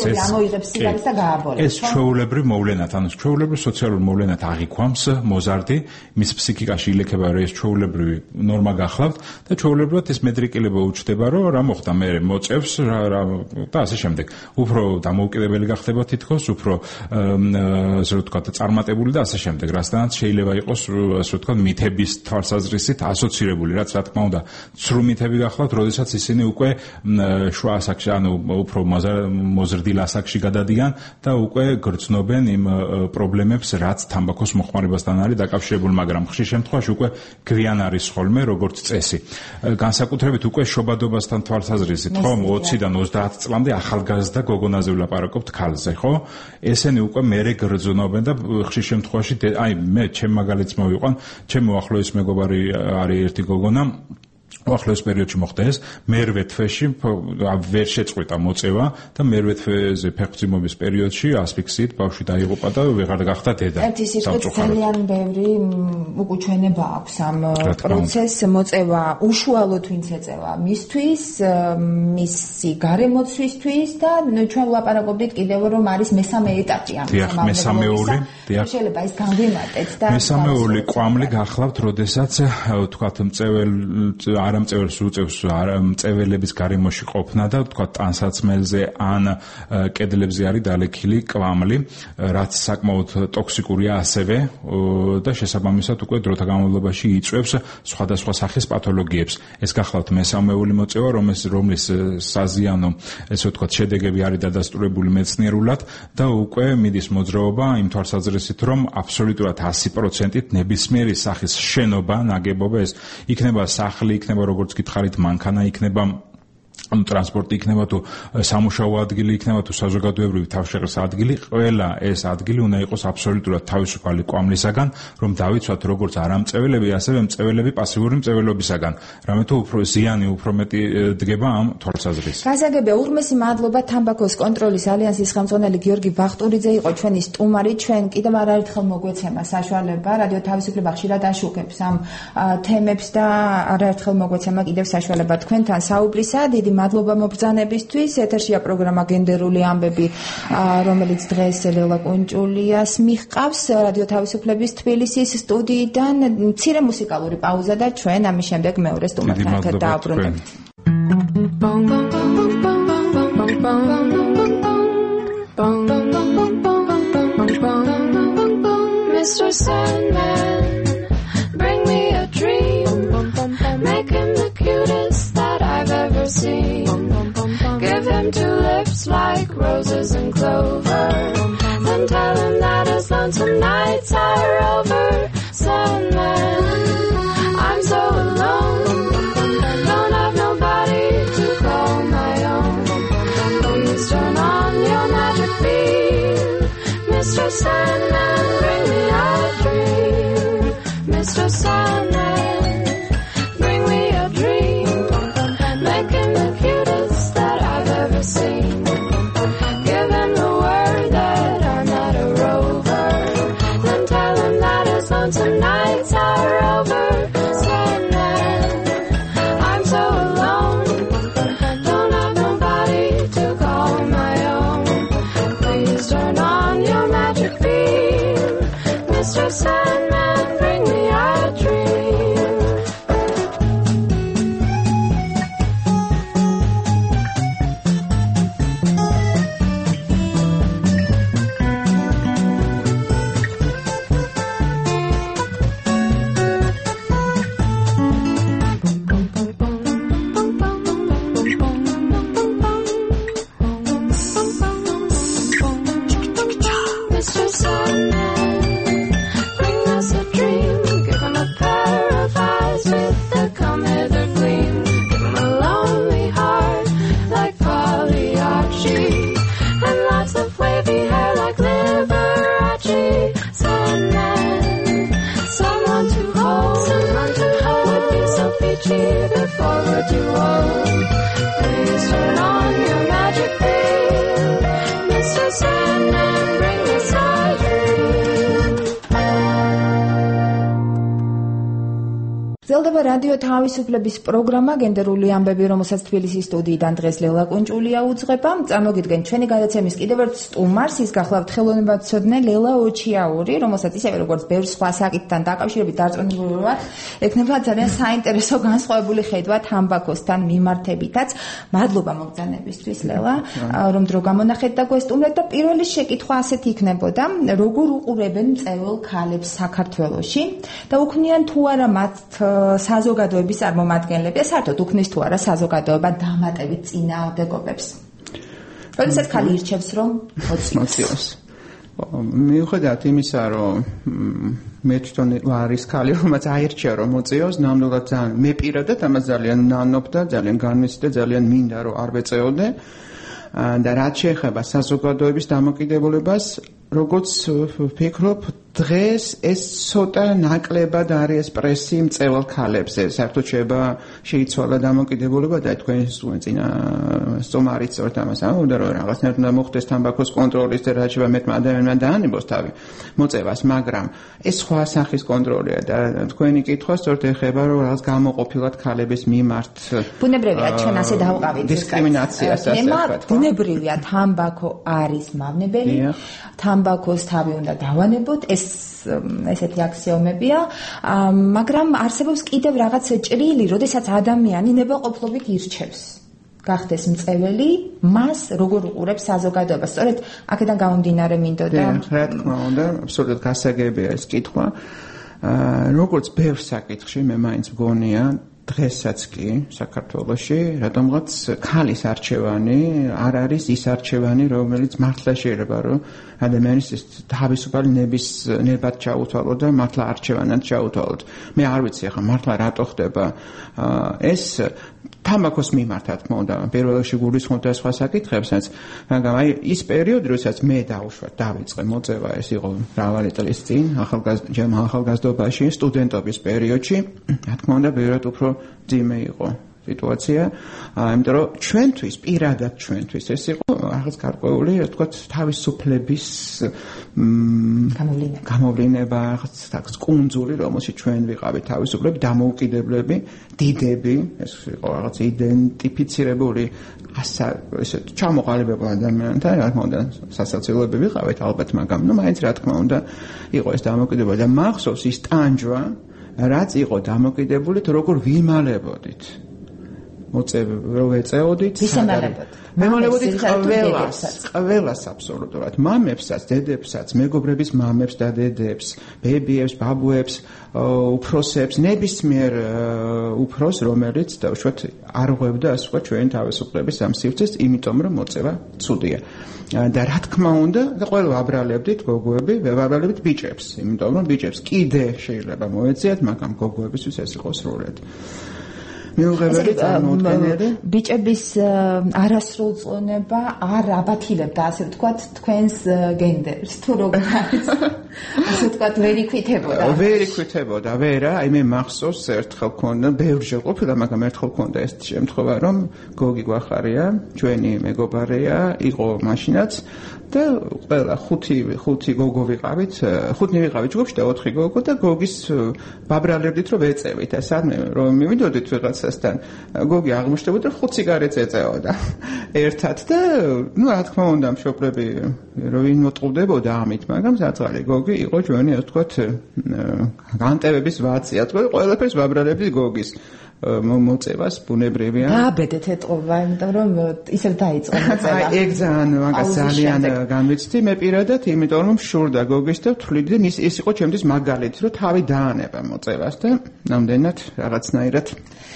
ეს ჩვეულებრივ მოვლენად, ანუ ჩვეულებრივ სოციალურ მოვლენად აღიქვამს მოზარდი, მის ფსიქიკაში ილექება, რომ ეს ჩვეულებრივი ნორმა გახლავთ და ჩვეულებრივად ეს მედრიკილება უჩნდება, რომ რა მოხდა, მე მოწევს და ასე შემდეგ. უფრო დამოუკიდებელი გახდება თითქოს, უფრო ასე ვთქვათ, წარმატებული და ასე შემდეგ. რასთანაც შეიძლება იყოს, ასე ვთქვათ, მითების თვალსაზრისით ასოცირებული, რაც რა თქმა უნდა, ცრუ მითები გახლავთ, როდესაც ისინი უკვე შუა ასაკში, ანუ უფრო მოზრდილ ასაკში გადადიან და უკვე გრძნობენ იმ პრობლემებს, რაც თამბაქოს მოხმარებასთან არის დაკავშირებული, მაგრამ ხშირ შემთხვევაში უკვე გვიან არის ხოლმე როგორც წესი. განსაკუთრებით უკვე შობადობასთან თვალსაზრისით, ხო, 20-დან 30 წლამდე ახალგაზრდა გოგონაზე ვლაპარაკობთ ქალზე, ხო? ესენი უკვე მერე გრძნობენ და ხშირ შემთხვევაში, აი მე ჩემ მაგალითს მოვიყვან, ჩემი უახლოესი მეგობარი არის ერთი გოგონა, უახლოეს პერიოდში მოხდა ეს, მერვე თვეში ვერ შეწყვიტა მოწევა და მერვე თვეზე ფეხმძიმობის პერიოდში ასფიქსიით ბავშვი დაიღუპა და ვეღარ გახდა დედა. ერთი სიტყვით ძალიან ბევრი უკუჩვენება აქვს ამ პროცესს, მოწევა უშუალოდ ვინც ეწევა მისთვის, მისი გარემოცვისთვის და ჩვენ ვლაპარაკობდით კიდევ რომ არის მესამე ეტაპი ამ მესამეული, შეიძლება ის განვიმატეთ და მესამეული კვამლი გახლავთ, როდესაც ვთქვათ არამწეველს უწევს მწეველების გარემოში ყოფნა და ვთქვათ ტანსაცმელზე ან კედლებზე არის დალექილი კვამლი, რაც საკმაოდ ტოქსიკურია ასევე და შესაბამისად უკვე დროთა განმავლობაში იწვევს სხვადასხვა სახის პათოლოგიებს. ეს გახლავთ მესამეული მოწევა, რომლის საზიანო, ესე ვთქვათ, შედეგები არის დადასტურებული მეცნიერულად და უკვე მიდის მოძრაობა იმ თვალსაზრისით, რომ აბსოლუტურად 100%-ით ნებისმიერი სახის შენობა, ნაგებობა, ეს იქნება სახლი, იქნება როგორც გითხარით მანქანა, იქნება ტრანსპორტი, იქნება თუ სამუშაო ადგილი, იქნება თუ საზოგადოებრივი თავშეყრის ადგილი, ყველა ეს ადგილი უნდა იყოს აბსოლუტურად თავისუფალი კვამლისაგან, რომ დავიცვათ როგორც არამწეველები, ასევე მწეველები პასიური მწეველობისაგან. რამე თუ უფრო ზიანი, უფრო მეტი დგება ამ თვალსაზრისით. გასაგებია, ურმესი მადლობა თამბაქოს კონტროლის ალიანსის ხელმძღვანელი გიორგი ვახტურიძე იყო ჩვენი სტუმარი. ჩვენ კიდევ არაერთხელ მოგვეცემა საშუალება, რადიო თავისუფლება ხშირად აშუქებს ამ თემებს და არაერთხელ მოგვეცემა კიდევ საშუალება თქვენთან საუბრისა. დიდი მადლობა მობრძანებისთვის. ეთერშია პროგრამა გენდერული ამბები, რომელიც დღეს ლელა კუნჭულიას მიჰყავს რადიო თავისუფლების თბილისის სტუდიიდან. მცირე მუსიკალური პაუზა და ჩვენ ამის შემდეგ მეორე სტუმართან ერთად დააბრუნებთ. Mr. Sandman, bring me a dream, make him the cutest that I've ever seen. Give him two lips like roses and clover, then tell him that his lonesome nights are over. Sandman, I'm so alone, don't have nobody to call my own. Please turn on your magic beam, Mr. Sandman, bring me a dream. Mr. Sandman, bring me a dream, make him the cutest that I've ever seen. Give him the word that I'm not a rover, then tell him that his lonesome nights are over. like Liberace. Sandman, someone to hold, would be so peachy before we're too old. Please turn on your magic beam, Mr. Sandman, bring us our dream. გრძელდება რადიო თავისუფლების პროგრამა გენდერული ამბები, რომელსაც თბილისის სტუდიიდან დღეს ლელა კუნჭულია უძღვება. წარმოგიდგენთ ჩვენი გადაცემის კიდევ ერთ სტუმარს, ის გახლავთ ხელოვნებაცოდნე ლელა ოჩიაური, რომელსაც ისევე როგორც ბევრ სხვა საკითხთან დაკავშირებით დარწმუნებული ვარ, ექნება ძალიან საინტერესო განსხვავებული ხედვა თამბაქოსთან მიმართებითაც. მადლობა მოგზაურობისთვის ლელა, რომ დრო გამონახეთ და გვესტუმრეთ და პირველი შეკითხვა ასეთი იქნებოდა, როგორ უყურებენ მწერლ ქალებს საქართველოში და უქმნიან თუ არა მათ საზოგადოების წარმომადგენლები და საერთოდ უქმნის თუ არა საზოგადოება დამატებით წინააღმდეგობებს. როდესაც ქალი ირჩევს რომ მოწიოს. მიუხედავად იმისა, რომ მე თვითონ არის ქალი, რომელიც აირჩია რომ მოწიოს, ნამდვილად ძალიან მე პირადად ამას ძალიან ნანობ და ძალიან განმეცი და ძალიან მინდა რომ არ ვეწეოდე და რაც შეეხება საზოგადოების დამოკიდებულებას, როგორც ვფიქრობ, დღეს ეს ცოტა ნაკლებად არის პრესი მწერალ ქალებზე. საერთოდ შეიცვალა დამოკიდებულება და თქვენ წინა სტუმარიც სწორედ ამას ამბობდა, რომ რაღაცნაირად უნდა მოხდეს თამბაქოს კონტროლის და რაც შეება მეტმა ადამიანმა დაანებოს თავი მოწევას, მაგრამ ეს სხვა სახის კონტროლია და თქვენი კითხვა სწორედ ეხება, რომ რაღაც გამოყოფილად ქალების მიმართ ბუნებრივია ჩვენ ასე დავყავით დისკრიმინაციას ასე ვთქვათ. ბუნებრივია თამბაქო არის მავნებელი, თამბაქოს თავი უნდა დავანებოთ, ესეთი აქსიომებია, მაგრამ არსებობს კიდევ რაღაც ჭრილი, როდესაც ადამიანი ნებაყოფლობით ირჩევს გახდეს მწეველი, მას როგორ უყურებს საზოგადოება. სწორედ აქედან გამომდინარე მინდოდა. რა თქმა უნდა, აბსოლუტურად გასაგებია ეს კითხვა. როგორც ბევრ საკითხში მე მაინც მგონია დღესაც კი საქართველოში რატომღაც ქალის არჩევანი არ არის ის არჩევანი, რომელიც მართლა შეიძლება რომ ადამიანის თავისუფალი ნებად ჩაუთვალოთ და მართლა არჩევანად ჩაუთვალოთ. მე არ ვიცი ახლა მართლა რატო ხდება ეს თამბაქოს მიმართ, რა თქმა უნდა, პირველ რიგში გულისხმობდა სხვა საკითხებსაც, მაგრამ აი ის პერიოდი, როდესაც მე დავიწყე მოწევა, ეს იყო მრავალი წლის წინ, ახალგაზრდობაში, სტუდენტობის პერიოდში, რა თქმა უნდა, ბევრად უფრო ძიმე იყო სიტუაცია, იმიტომ რომ ჩვენთვის, პირადად ჩვენთვის ეს იყო რაღაც გარკვეული, რა თქვა, თავისუფლების გამოვლინება, რაღაც კუნძული, რომელშიც ჩვენ ვიყავით თავისუფლები, დამოუკიდებლები, დიდები, ეს იყო რაღაც იდენტიფიცირებული ესე ჩამოყალიბებულ ადამიანთან, რა თქმა უნდა, სასაცილოები ვიყავით ალბათ, მაგრამ მაინც რა თქმა უნდა, იყო ეს დამოუკიდებლობა და მახსოვს ის ტანჯვა, რაც იყო დამოკიდებული, როგორ ვიმალებოდით. რო ვეწეოდით, მემალებოდით ყველას აბსოლუტურად, მამებსაც, დედებსაც, მეგობრების მამებს და დედებს, ბებიებს, ბაბუებს, უფროსებს, ნებისმიერ უფროს, რომელიც დავუშვათ არ ღვევდა ასე ვთქვათ ჩვენი თავისუფლების ამ სივრცეს, იმიტომ რომ მოწევა ცუდია. და რა თქმა უნდა, ყველა ვაბრალებდით გოგოები, ვაბრალებდით ბიჭებს, იმიტომ რომ ბიჭებს კიდე შეიძლება მოეწიათ, მაგრამ გოგოებისთვის ეს იყო სრულად. მიუღებელი წარმოუდგენელი ბიჭების არასრულწლოვნება არ აბათილებდა, ასე ვთქვათ, თქვენს გენდერს, თუ როგორ არის. ასე ვთქვათ, ვერ იქვითებოდა. ვერა, აი მე მახსოვს ერთხელ ქონდა, ბევრჯერ ყოფილა, მაგრამ ერთხელ ქონდა ეს შემთხვევა, რომ გოგი გვახარია, ჩვენი მეგობარია, იყო მაშინაც და ყველა ხუთი გოგო ვიყავით, ხუთი ვიყავით ჯგუფში და 4 გოგო და გოგის ვაბრალებდით რომ ვეწევით. სადმე რომ მივიდოდით ვიღაცასთან, გოგი აღმოჩნდებოდა 5 სიგარეტს ეწეოდა ერთად და ნუ რა თქმა უნდა მშობლები რომ იმოტყუდებოდა ამით, მაგრამ საწყალი გოგი იყო ჩვენი ასე ვთქვათ განტევების ვაცი, ასე ვთქვათ, ყველაფერს ვაბრალებდით გოგის მოწევას ბუნებრივია. დააბედეთ ეტყობა, იმიტომ რომ ისევ დაიწყო მოწევა. აი ეგ ძალიან განვიცდი მე პირადად, იმიტომ რომ შურდა გოგის და ვთვლიდი ის იყო ჩემთვის მაგალითი, რომ თავი დაანება მოწევას და ნამდვილად რაღაცნაირად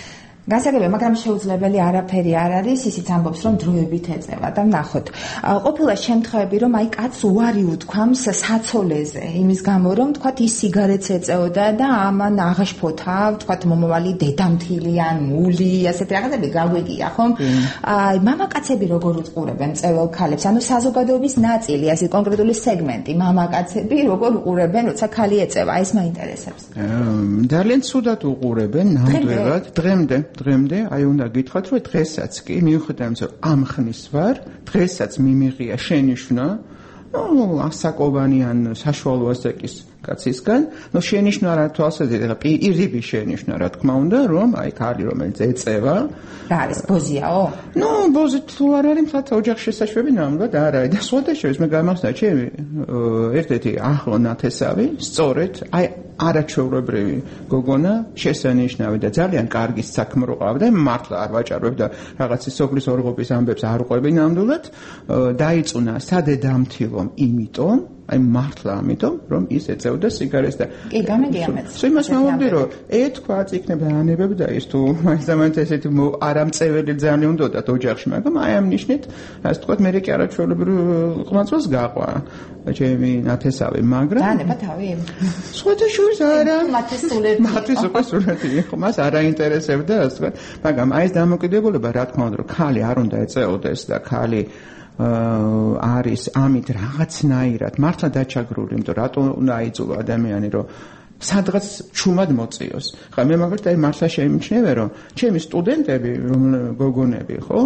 გასაგებია, მაგრამ შეუძლებელი არაფერი არ არის, ისიც ამბობს, რომ დროებით ეწევა და ნახოთ. ყოფილა შემთხვევები, რომ აი კაცს უარი უთქვამს საცოლეზე, იმის გამო, რომ თქვათ ის სიგარეტს ეწეოდა და ამან აღაშფოთა, თქვათ მომავალი დედამთილი ან მული, ასეთი რაღაცები გაგვიგია, ხომ? მამაკაცები როგორ უყურებენ მწეველ ქალებს? ანუ საზოგადოების ნაწილი, ასე კონკრეტული სეგმენტი, მამაკაცები როგორ უყურებენ, როცა ხალი ეწევა? ეს მაინტერესებს. ძალიან ცუდად უყურებენ ნამდვილად დღემდე, აი უნდა გითხრათ, რომ დღესაც კი მიუხედავად რომ ამ ხნის ვარ, დღესაც მიმიღია შენიშვნა, ასაკობანი ან საშუალო ასაკის კაცისგან, შენიშვნა რა თვალსაზრისით, ეხლა პირდაპირ შენიშვნა, რა თქმა უნდა, რომ აი ქალი რომელიც ეწევა, რა არის ბოზიაო? ბოზი თუ არ არის, მთლად ოჯახში შესაშვები ნამდვილად არ არის და სხვადასხვა მე გამახსნა ჩემი ერთ-ერთი ახლო ნათესავი, სწორედ აი არაჩვეულებრივი გოგონა, შესანიშნავი და ძალიან კარგი საქმრო ყავდა, მართლა არ ვაჭარებ და რაღაცის სოფლის ორღობის ამბებს არ ყვები ნამდვილად, დაიწუნა სადედამთილომ იმიტომ, აი მართლა ამიტომ, რომ ის ეწევდა სიგარეტს და კი, გამიგია მეც. იმას მომდი, რომ ეთქვაც იქნება ანებებდა ის თუ მაინც ესეთი არამწეველი ძალიან უნდათ ოჯახში, მაგრამ აი ამ ნიშნით, ასე ვთქვათ, მე კი არაჩვეულებრივ ყმაწვილს გაყვა ჩემი ნათესავი, მაგრამ დანება თავი? სხვადასხვა არა. მათეს უკვე სულეთი იყო, მას არ აინტერესებდა, ასე ვთქვათ, მაგრამ აი ეს დამოკიდებულება, რა თქმა უნდა, რომ ქალი არ უნდა ეწეოდეს და ქალი არის ამით რაღაცნაირად მართლა დაჩაგრული, იმიტომ რატო უნდა აიძულო ადამიანი, რომ სადღაც ჩუმად მოწიოს. ხა მე მაგალითად აი მართლა შემიჩნევია, რომ ჩემი სტუდენტები, გოგონები, ხო,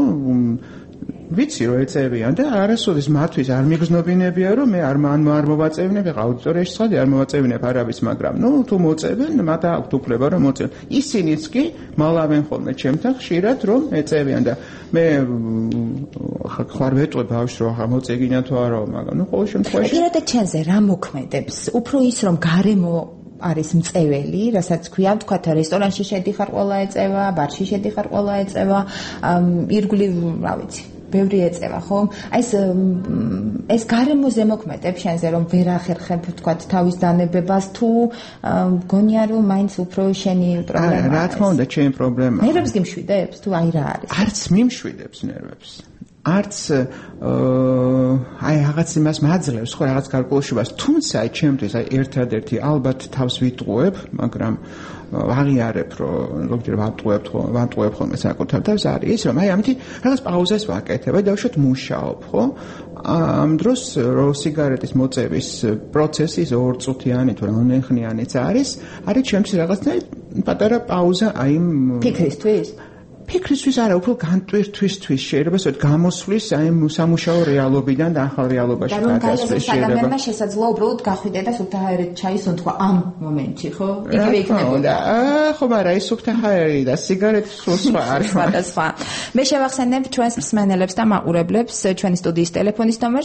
ვიცი რომ ეწევიან და არასოდეს მათთვის არ მიგზნობინებია, რომ მე არ მოვაწევნებ, ხა აუდიტორიაში ცხადი არ მოვაწევნებ არავის, მაგრამ თუ მოწევენ, მათ აქვთ უფლება რომ მოწევენ. ისინიც კი მალავენ ხოლმე ჩემთან ხშირად რომ ეწევიან და მე ხარ ვეტყვი ბავშვს რომ ხა მოწეგინა თუ არა, მაგრამ ყოველ შემთხვევაში პირადად ჩენზე რა მოქმედებს? უფრო ის რომ გარემო არის მწეველი, რასაც ქვია, თქვათ რესტორანში შედიხარ ყველა ეწევა, ბარში შედიხარ ყველა ეწევა, ირგვლივ, რა ვიცი, ბევრი ეწევა, ხო? აი ეს გარემოზე მოქმედებს შენზე, რომ ვერ ახერხებ, თქვათ, თავის დანებებას თუ გონია რომ მაინც უფრო შენი პრობლემაა. რა თქმა უნდა, ჩემი პრობლემაა. ნერვებს გიმშვიდებს თუ აი რა არის? არც მიმშვიდებს ნერვებს. არც აი რაღაც იმას მაძლევს, ხო, რაღაც გარკვეულებას, თუმცა აი ჩემთვის აი ერთადერთი ალბათ თავს ვიტყუებ, მაგრამ აღიარებ, რომ როგორ ვატყუებ ხოლმე საკუთარ თავს არის ის, რომ აი ამითი რაღაც პაუზას ვაკეთებ, აი დავუშვათ მუშაობ, ხო? ამ დროს რო სიგარეტის მოწევის პროცესი 2 წუთიანი თუ რამდენხნიანიც არის ჩემთვის რაღაცნაირი პატარა პაუზა აი ფიქრისთვის ფიქრისთვის არა, უფრო განტვირთვისთვის შეიძლება სწორედ გამოსვლის აი სამუშაო რეალობიდან და ახალ რეალობაში გადასვლის შეიძლება. ადამიანმა შესაძლოა უბრალოდ გახვიდე და სუფთაერით ჩაისუნ თქვა ამ მომენტში, ხო? იგივე იქნებოდა. ხო, მაგრამ ეს სუფთაერი და სიგარეტი სულ სხვა არის. სხვა. მე შევახსენებ ჩვენს მსმენელებს და მაყურებლებს ჩვენი სტუდიის ტელეფონის ნომერს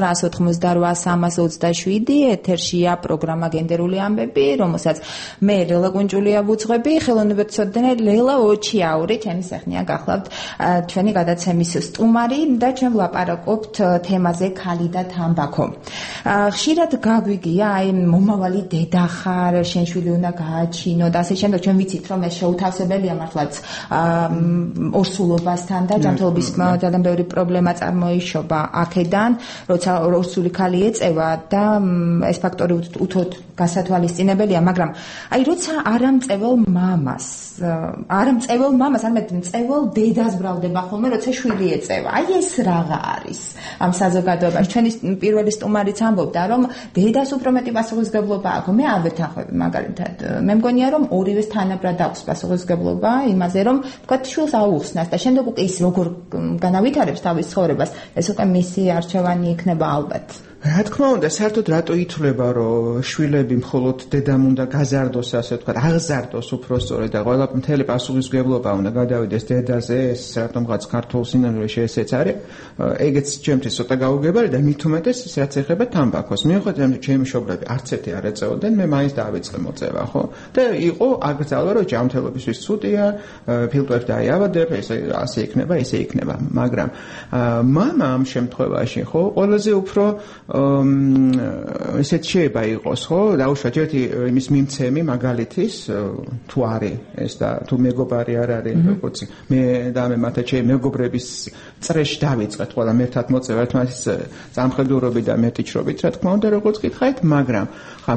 2998327 ეთერშია პროგრამა გენდერული ამბები, რომელსაც მე ლელა კუნჭულია ვუძღვები, ხელოვნებაცოდნე ლელა ოჩიაური ჩემი სეხნია გახლავთ ჩვენი გადაცემის სტუმარი და ჩვენ ვლაპარაკობთ თემაზე ქალი და თამბაქო. ხშირად გაგვიგია აი მომავალი დედა ხარ, შენ შვილი უნდა გააჩინო და ასე შემდეგ. ჩვენ ვიცით რომ ეს შეუთავსებელია მართლაც ორსულობასთან და ჯანმრთელობის ძალიან ბევრი პრობლემა წარმოიშობა აქედან, როცა ორსული ქალი ეწევა და ეს ფაქტორი უთოთ გასათვალისწინებელია, მაგრამ აი როცა არამწეველ მამას არამედ მწეველ დედას ბრალდება ხოლმე, როცა შვილი ეწევა. აი ეს რაღა არის ამ საზოგადოებაში. ჩვენი პირველი სტუმარიც ამბობდა, რომ დედას უფრო მეტი პასუხისმგებლობა აქვს. მე არ ვეთანხმები მაგალითად. მე მგონია, რომ ორივეს თანაბრად აქვს პასუხისმგებლობა იმაზე, რომ თქვა შვილს აუხსნას და შემდეგ უკვე ის როგორ განავითარებს თავის ცხოვრებას, ეს უკვე მისი არჩევანი იქნება ალბათ. რა თქმა უნდა, საერთოდ რატო ითვლება, რომ შვილები მხოლოდ დედამ უნდა გაზარდოს, ასე ვთქვათ, აღზარდოს უბრალოდ და ყველა მთელი პასუხისმგებლობა უნდა გადავიდეს დედაზე, ეს რატომღაც ქართულ სინამდვილეში ესეც არის. ეგეც ჩემთვის ცოტა გაუგებარი და მით უმეტეს ის რაც ეხება თამბაქოს. მიუხედავად ჩემი მშობლები არც ერთი არ ეწეოდნენ, მე მაინც დავიწყე მოწევა, ხო? და იყო აკრძალვა, რომ ჯანმრთელობისთვის ცუდია, ფილტვებს დაიავადებ, ასე იქნება, ისე იქნება. მაგრამ მამა ამ შემთხვევაში, ხო, ყველაზე უფრო ესეც შეიძლება იყოს, ხო? დაუშვათ ერთი იმის მიმცემი მაგალითის თუ არის ეს და თუ მეგობარი არ არის, როგორც მე და მე მათაც მეგობრების წრეში დავიწყეთ ყველა მერთად მოწევა ერთმანეთის სამხედროობით და მეტიჩრობით, რა თქმა უნდა, როგორც გითხარით, მაგრამ ხა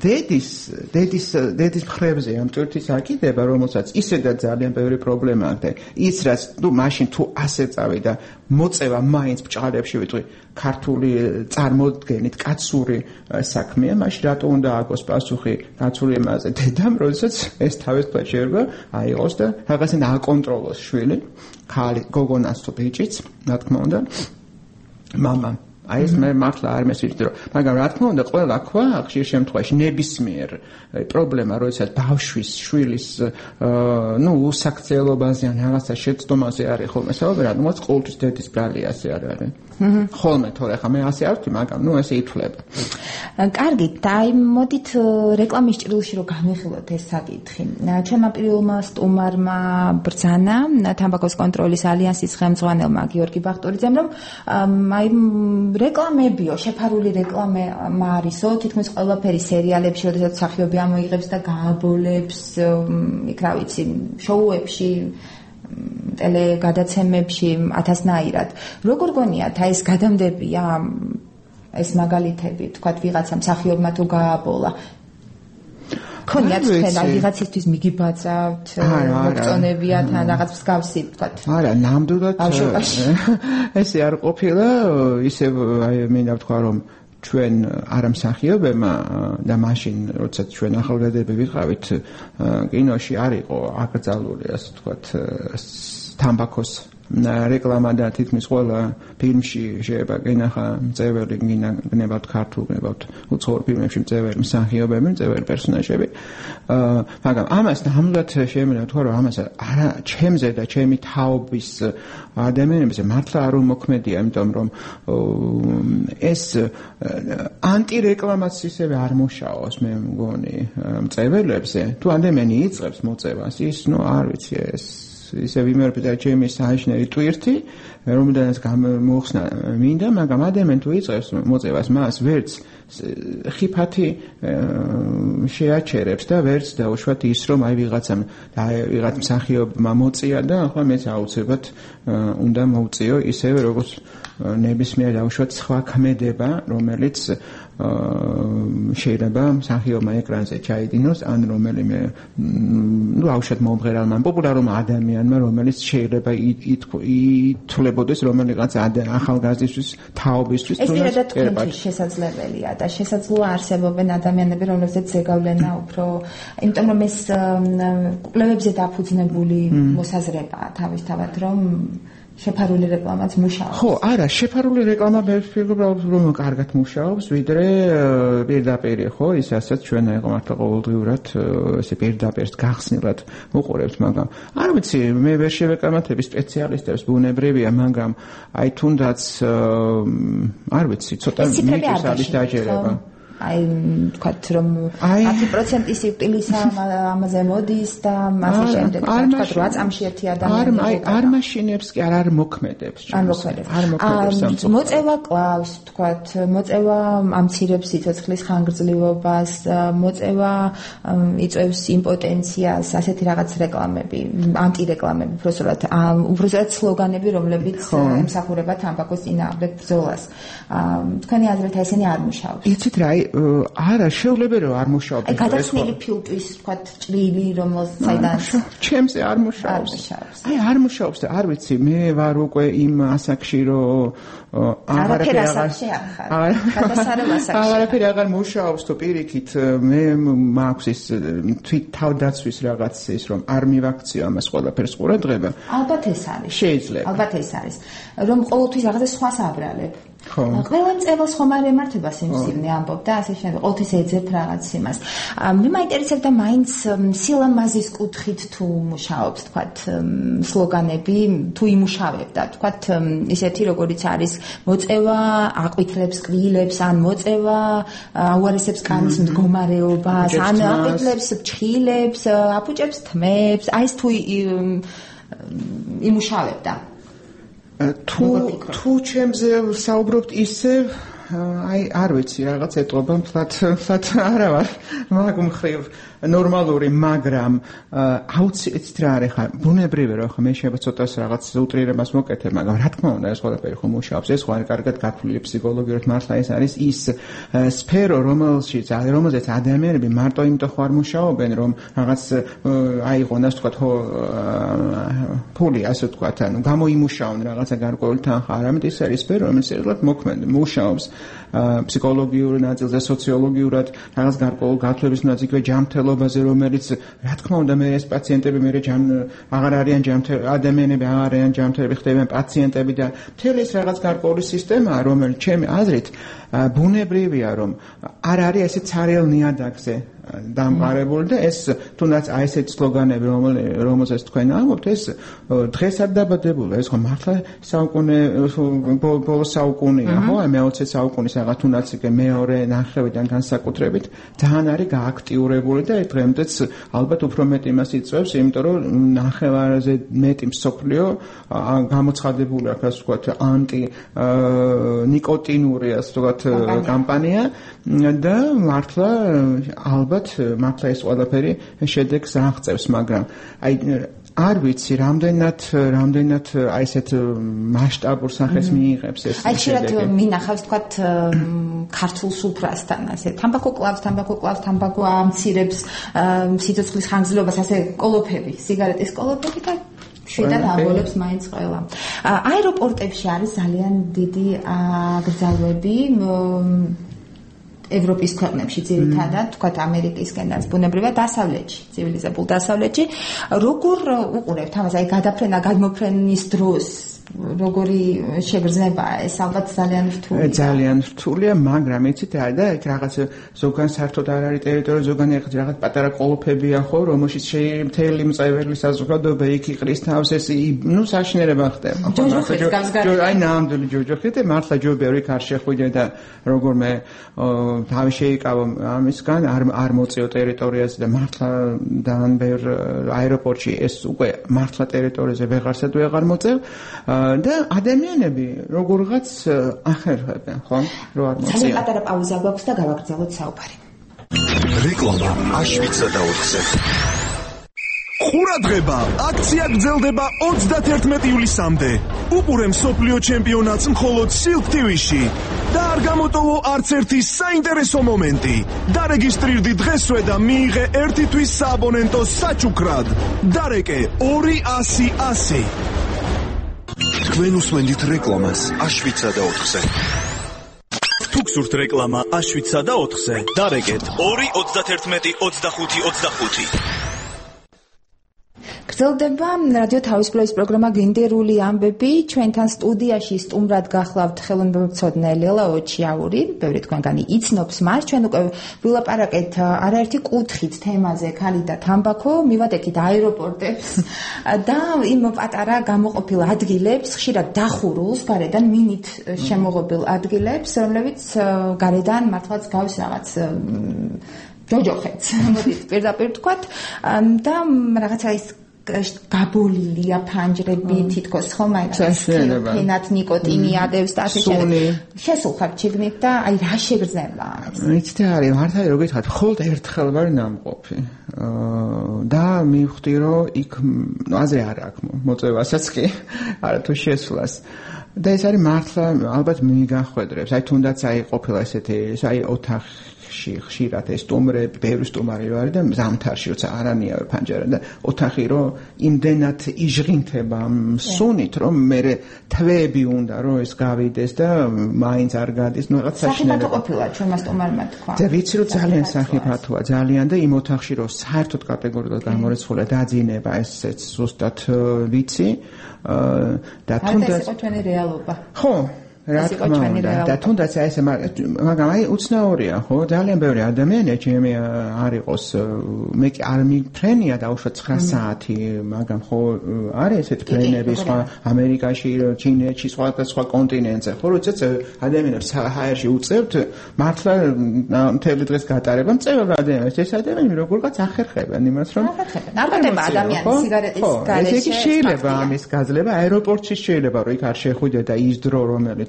დედის მხრებზე ამ ტვირთის აკიდება, რომელსაც ისედაც ძალიან ბევრი პრობლემა აქვს და ის რაც მაშინ თუ ასე წავიდა მოწევა მაინც ბჭყალებში ვიტყვი ქართული წარმოდგენით კაცური საქმეა, მაშინ რატო უნდა აგოს პასუხი კაცური ემაზე დედამ, როდესაც ეს თავის ფლეშერება აიღოს და რაღაცა აკონტროლოს შვილი, ქალი, გოგონას თუ ბიჭიც, რა თქმა უნდა, მამამ. აი ეს მე მართლა არ მესვიჭდი რომ, მაგრამ რა თქმა უნდა, ყველა ქვა ხშირ შემთხვევაში ნებისმიერ პრობლემა, როდესაც ბავშვის, შვილის, უსაქციელობაზე ან რაღაცა შეცდომაზე არის ხოლმე საუბარი, რადგან ყოველთვის დედის ბრალი ასე არ არის. ხოლმე თორე ხა მე ასე არ ვთქვი, მაგრამ ესე ითვლება. კარგით, აი მოდით რეკლამის ჭრილში რომ განვიხილოთ ეს საკითხი. ჩემმა პირველმა სტუმარმა ბრძანა თამბაქოს კონტროლის ალიანსის ხელმძღვანელმა გიორგი ბახტურიძემ, რომ აი რეკლამებიო, შეფარული რეკლამა არისო, თითქმის ყველაფერი სერიალებში, როდესაც მსახიობი ამოიღებს და გააბოლებს, იქ რა ვიცი, შოუებში, ტელეგადაცემებში ათასნაირად. როგორ გონიათ, აი ეს გადამდებია ეს მაგალითები, თქვათ ვიღაცა მსახიობმა თუ გააბოლა. ქონიათ თქვენ აი ვიღაცისთვის მიგიბაძავთ, მოგწონებიათ ან რაღაც მსგავსი, თქვათ. არა, ნამდვილად ესე არ ყოფილა, ისევ აი მინდა ვთქვა რომ ჩვენ არამსახიობებმა და მაშინ როდესაც ჩვენ ახალგაზრდები ვიყავით კინოში არ იყო აკრძალული ასე ვთქვათ თამბაქოს რეკლამა და თითქმის ყველა ფილმში შეიძლება გენახა მწევერი გნებავთ ქართულ გნებავთ უცხოურ ფილმებში მწევერი მსახიობები მწევერი პერსონაჟები მაგრამ ამას ნამდვილად შემიძლია ვთქვა რომ ამას არა ჩემზე და ჩემი თაობის ადამიანებზე მართლა არ უმოქმედია იმიტომ რომ ეს ანტირეკლამაც ისევე არ მუშაობს მე მგონი მწეველებზე თუ ადამიანი იწყებს მოწევას ის არ ვიცი ეს ისე ვიმეორებდა ჩემი სააშნელი ტვირთი რომელდანაც გამოხსნა მინდა მაგრამ ადამიანი თუ იწყებს მოწევას მას ვერც ხიფათი შეაჩერებს და ვერც დაუშვათ ის რომ აი ვიღაცამ ვიღაც მსახიობმა მოწია და ახლა მეც აუცილებლად უნდა მოვწიო ისევე როგორც ნებისმიერ დაუშვათ სხვა ქმედება რომელიც შეიძლება მსახიობმა ეკრანზე ჩაიდინოს ან რომელიმე აუშვათ მომღერალმა პოპულარულმა ადამიანმა რომელიც შეიძლება ითვლებოდეს რომელიღაც ახალგაზრდისთვის თაობისთვის ეს პირადად თქვენთვის შესაძლებელია და შესაძლოა არსებობენ ადამიანები რომლებზეც ზეგავლენა უფრო იმიტომ რომ ეს კვლევებზე დაფუძნებული მოსაზრებაა თავისთავად რომ შეფარული რეკლამაც მუშაობს. ხო, არა, შეფარული რეკლამა მე ვფიქრობ რომ კარგად მუშაობს, ვიდრე პირდაპირ, ხო, ისაც ჩვენ აიღო მართლა ყოველდღიურად ესე პირდაპირ გახსნილად უყურებთ, მაგრამ არ ვიცი, მე ვერ შევეკამათები სპეციალისტებს, ბუნებრივია, მაგრამ აი თუნდაც არ ვიცი, ცოტა მიწის დაჯერება. აი ვთქვათ რომ 10% სიკვდილისა ამაზე მოდის და ასე შემდეგ ვთქვათ 8 წამში ერთი ადამიანი არ მაშინებს კი არ მოქმედებს მოწევა კლავს ვთქვათ მოწევა ამცირებს სიცოცხლის ხანგრძლივობას მოწევა იწვევს იმპოტენციას ასეთი რაღაც რეკლამები ანტირეკლამები უბრალოდ სლოგანები რომლებიც ემსახურება თამბაქოს წინააღმდეგ ბრძოლას თქვენი აზრით ესენი არ მუშაობს იცით რა არა შეუძლებელი რომ არ მუშაობს აი გადაცნილი ფილტვის ვთქვათ ჭრილი რომელსაც ჩემზე არ მუშაობს აი არ მუშაობს და არ ვიცი მე ვარ უკვე იმ ასაკში რომ აღარაფერი აღარ მუშაობს თუ პირიქით მე მაქვს ის თვით თავდაცვის რაღაც ის რომ არ მივაქციო ამას ყველაფერს ყურადღება ალბათ ეს არის შეიძლება ალბათ ეს არის რომ ყოველთვის რაღაცა სხვას აბრალებ ყველა წევალს ხომ არ ემართება სიმსივნე ამბობ და ასე შემდეგ ყოველთვის ეძებთ რაღაც იმას მე მაინტერესებდა მაინც სილამაზის კუთხით თუ მუშაობს თქვათ სლოგანები თუ იმუშავებდა თქვათ ისეთი როგორიც არის მოწევა აყვითლებს კბილებს ან მოწევა აუარესებს კანის მდგომარეობას ან აყვითლებს ჩხილებს აფუჭებს თმებს აი ეს თუ იმუშავებდა თუ ჩემზე საუბრობთ ისე არ ვიცი რაღაც ეტყობა მთლად არა ვარ მაგ მხრივ ნორმალური, მაგრამ აუცილებლად რა არის ხა ბუნებრივია რომ ხა მე შეიძლება ცოტას რაღაც უტრირებას მოკეთებ, მაგრამ რა თქმა უნდა ეს ყველაფერი ხომ მუშაობს, ეს ხო არის კარგად გათვლილი ფსიქოლოგიურად, მართლა ეს არის ის სფერო, რომელზეც ადამიანები მარტო იმიტომ ხო არ მუშაობენ, რომ რაღაც აიღონას თქვა ფული, ასე თქვა, ანუ გამოიმუშაონ რაღაცა გარკვეული თანხა, არამედ ის არის სფერო, რომელიც ერთად მოქმედ მუშაობს ფსიქოლოგიურ ნაწილზე, სოციოლოგიურად, რაღაც გარკვეულ გათვლების ნაწილზე ჯანმრთელობაზე, რომელიც რა თქმა უნდა მე ეს პაციენტები მე აღარ არიან ადამიანები აღარ არიან ჯანმრთელები, ხდებიან პაციენტები და მთელი ეს რაღაც გარკვეული სისტემაა, რომელიც ჩემი აზრით ბუნებრივია, რომ არ არის ესე ცარიელ ნიადაგზე დამყარებული და ეს თუნდაც აი ესეთი სლოგანები, რომელსაც თქვენ ამბობთ, ეს დღეს არ დაბადებულა, ეს ხო მართლა ბოლო საუკუნეა, ხო? აი მე-20 საუკუნის რაღაც თუნდაც მეორე ნახევრიდან განსაკუთრებით ძალიან არის გააქტიურებული და დღემდეც ალბათ უფრო მეტი იმას იწვევს, იმიტომ რომ ნახევარზე მეტი მსოფლიო გამოცხადებული აქვს, ასე ვთქვათ, ანტი ნიკოტინური, ასე ვთქვათ, კამპანია და მართლა ალბათ მართლა ეს ყველაფერი შედეგს აღწევს, მაგრამ აი არ ვიცი რამდენად აი ესეთ მასშტაბურ სახეს მიიღებს ეს აი შეიძლება მინახავს თქვათ ქართულ სუფრასთან ასე თამბაქო კლავს ამცირებს სიცოცხლის ხანგრძლივობას ასე კოლოფები სიგარეტის კოლოფები და შვიდად აბოლებს მაინც ყველა აეროპორტებში არის ძალიან დიდი გრძელვები ევროპის ქვეყნებში ძირითადად, თქვათ ამერიკისკენაც ბუნებრივად დასავლეთში, ცივილიზებულ დასავლეთში, როგორ უყურებთ ამას, აი გადაფრენა, გადმოფრენის დროს როგორი შეგრძნებაა ეს ალბათ ძალიან რთულია. ძალიან რთულია, მაგრამ იცით რა და იქ რაღაც ზოგან საერთოდ არ არის ტერიტორია, ზოგან რაღაც პატარა კოლოფებია ხო, რომელშიც მთელი მწვერველი საზოგადოება იქ იყრის თავს ეს ნუ საშინელება ხდება. აი ნამდვილი ჯოჯოხეთი, მართლა ჯობია იქ არ შეხვიდე და როგორ მე თავი შეიკავო ამისგან არ მოწიო ტერიტორიაზე და მართლა ძალიან ბევრ აეროპორტში ეს უკვე მართლა ტერიტორიაზე ვეღარსად ვეღარ მოწევ და ადამიანები როგორღაც ახერხებენ, ხო? რო არ მოწია. ძალიან პატარა პაუზა გვაქვს და გავაგრძელოთ საუბარი. რეკლამა აშვიცა და 4-ზე. ყურადღება, აქცია გრძელდება 31 ივლისამდე. უყურე მსოფლიო ჩემპიონატს მხოლოდ Silk TV-ში და არ გამოტოვო არც ერთი საინტერესო მომენტი. დარეგისტრირდი დღესვე და მიიღე 1 თვის სააბონენტო საჩუქრად. დარეკე 200-100. თქვენ უსმენთ რეკლამას აშვიცა და 4-ზე. თუ გსურთ რეკლამა აშვიცა და 4-ზე, დარეკეთ 2-31-25-25. გრძელდება რადიო თავისუფლების პროგრამა გენდერული ამბები. ჩვენთან სტუდიაში სტუმრად გახლავთ ხელოვნებაცოდნე ლელა ოჩიაური, ბევრი თქვენგანი იცნობს მას. ჩვენ უკვე ვილაპარაკეთ არაერთი კუთხით თემაზე, ქალი და თამბაქო, მივატეკით აეროპორტებს და იმ პატარა გამოყოფილ ადგილებს, ხშირად დახურულს გარედან მინით შემოღობილ ადგილებს, რომლებიც გარედან მართლაც გავს რაღაც ჯოჯოხეთს, მოდით პირდაპირ თქვათ და რაღაცა ის გაბოლილია ფანჯრები თითქოს ხომ აი ფენად ნიკოტინი ადევს და ასე შესულხარ ჩიგნით და აი რა შეგრძნება იცით არის მართალი როგორ გითხრათ ხოლმე ერთხელ ვარ ნამყოფი და მივხვდი რომ იქ აზრი არ აქვს მოწევასაც კი არა თუ შესვლას და ეს არის მართლა ალბათ მიგახვედრებს აი თუნდაც აი ყოფილა ესეთი აი ოთახში ხშირად ეს სტუმრები, ბევრი სტუმარი არის და ზამთარში როცა არანიავე ფანჯარა და ოთახი რომ იმდენად იჟღინთება სუნით რომ მე თვეები უნდა რომ ეს გავიდეს და მაინც არ გადის ნუ რაღაც საშინელება. სახიფათო ყოფილა ჩვენმა სტუმარმა თქვა. და ვიცი რომ ძალიან სახიფათოა ძალიან და იმ ოთახში რომ საერთოდ კატეგორიულად გამორიცხული დაძინება ესეც ზუსტად ვიცი და თუნდაც ეს ჩვენი რეალობა. ხო რა თქმა უნდა და თუნდაც აი ესე მაგრამ აი უცნაურია ხო ძალიან ბევრი ადამიანია ჩემი არ იყოს მე კი არ მიფრენია დაუშვათ 9 საათი მაგრამ ხო არის ესეთ ფრენები სხვა ამერიკაში ჩინეთში სხვა კონტინენტზე ხო როდესაც ადამიანებს ჰაერში უწევთ მართლა მთელი დღეს გატარება მწევენ ადამიანებს ეს ადამიანები როგორღაც ახერხებენ იმას რომ არ გდება ადამიანი სიგარეტის გარეშე ეს შეიძლება ამის გაძლება აეროპორტში შეიძლება რომ იქ არ შეხვიდე და ის დრო რომელიც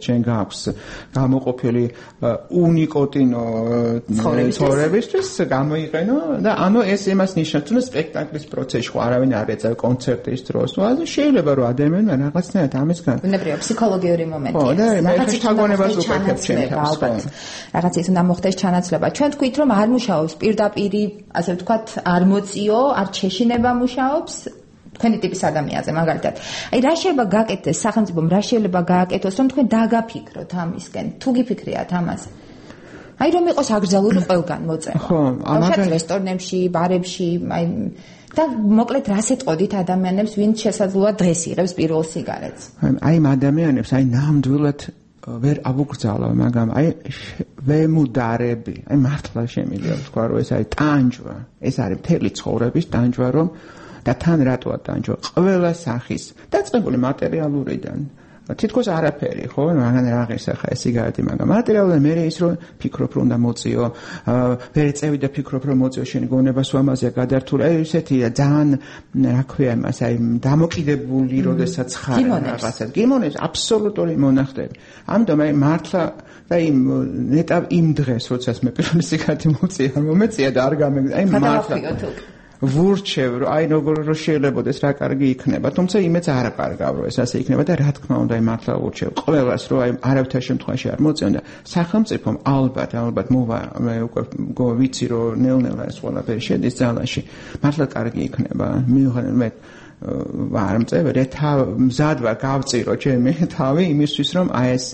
შენ გაქვს გამოყოფილი უნიკოტინო ცხოვრებისთვის გამოიყენო და ანუ ეს იმას ნიშნავს, რომ სპექტაკლის პროცესში არავინ არ ეწევ კონცერტის დროს. ანუ შეიძლება რომ ადამიანმა რაღაცნაირად ამისგან ბუნებრივია ფსიქოლოგიური მომენტია. ხო, და რაღაც შთაგონებას უკეთებს ჩემთვის. რაღაც ის უნდა მოხდეს ჩანაცვლება. ჩვენ თქვით რომ არ მუშაობს პირდაპირი, ასე ვთქვათ, არ მოწიო, არ შეშინება მუშაობს თქვენი ტიპის ადამიანზე მაგალითად. აი რა შეიძლება გააკეთდეს სახელმწიფომ, რა შეიძლება გააკეთოს, რომ თქვენ დაგაფიქროთ ამისკენ, თუ გიფიქრიათ ამაზე. აი რომ იყოს აკრძალული ყველგან მოწე. ხო, ამაგალითად რესტორნებში, ბარებში, აი და მოკლედ რას ეტყოდით ადამიანებს, ვინც შესაძლოა დღეს იღებს პირველ სიგარეტს. აი იმ ადამიანებს, აი ნამდვილად ვერ აბუგრძალა, მაგრამ აი ვემუდარები, აი მართლა შემიძლია ვთქვა, რომ ეს არის ტანჯვა, ეს არის მთელი ცხოვრების ტანჯვა, რომ და თან რატოა ტანჯვა? ყველა სახის დაწყებული მატერიალურიდან. თითქოს არაფერი, ხო? მაგან რაღაც ახლა ეს სიგარეტი, მაგრამ მატერიალურად მე ის რომ ფიქრობ რომ უნდა მოწიო, ვერ წევი და ფიქრობ რომ მოწიო შენი გონება სვამაზეა გადართული. აი ესეთია ძალიან, რა ქვია იმას, აი დამოკიდებული, როდესაც ხარ რაღაცა. გიმონებს აბსოლუტური მონახდები. ამიტომ აი მართლა და იმ დღეს, როდესაც მე პირველი სიგარეტი მოწია, მომეწია და არ გამეგდა. აი მართლა ვურჩევ, აი როგორ შეიძლება ეს რა კარგი იქნება, თუმცა იმეც არ აკარგავ, რომ ეს ასე იქნება და რა თქმა უნდა, აი მართლა ვურჩევ ყველას, რომ აი არავითარ შემთხვევაში არ მოწიონ და სახელმწიფომ ალბათ მოვა, მე უკვე ვიცი, რომ ნელ-ნელა ეს ყველაფერი შედის ძალაში, მართლა კარგი იქნება. მივიღე მე არ მწევრი, მზად ვარ გავწირო ჩემი თავი იმისთვის, რომ აი ეს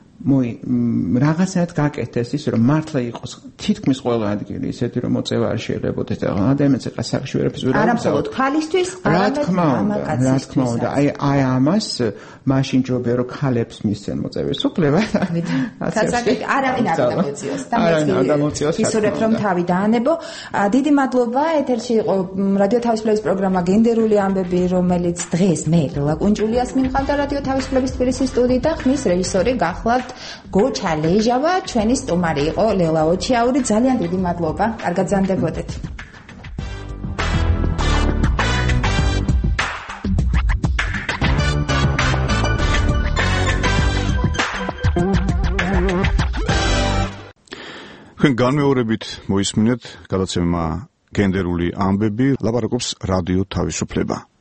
რაღაცნაირად გაკეთდეს ის, რომ მართლა იყოს თითქმის ყველა ადგილი ისეთი, რომ მოწევა არ შეიძლებოდეს და ადამიანს ეხა სახში ვერაფერს ვერ არა მხოლოდ ქალისთვის, რა თქმა უნდა, აი ამას მაშინ ჯობია რომ ქალებს მისცენ მოწევის უფლება. არავინ არ დამოწიოს და მე ვისურვებ რომ თავი დაანებო. დიდი მადლობა, ეთერში იყო რადიო თავისუფლების პროგრამა გენდერული ამბები, რომელიც დღეს მე ლაკუნჯულიას მიმყავდა რადიო თავისუფლების თბილისის სტუდიიდან, ხმის რეჟისორი გახლავთ გოჩა ლეჟავა, ჩვენი სტუმარი იყო ლელა ოჩიაური. ძალიან დიდი მადლობა. კარგად ზამდებოდეთ. თქვენ განმეორებით მოისმინეთ გადაცემა გენდერული ამბები, ლაპარაკობს რადიო თავისუფლება.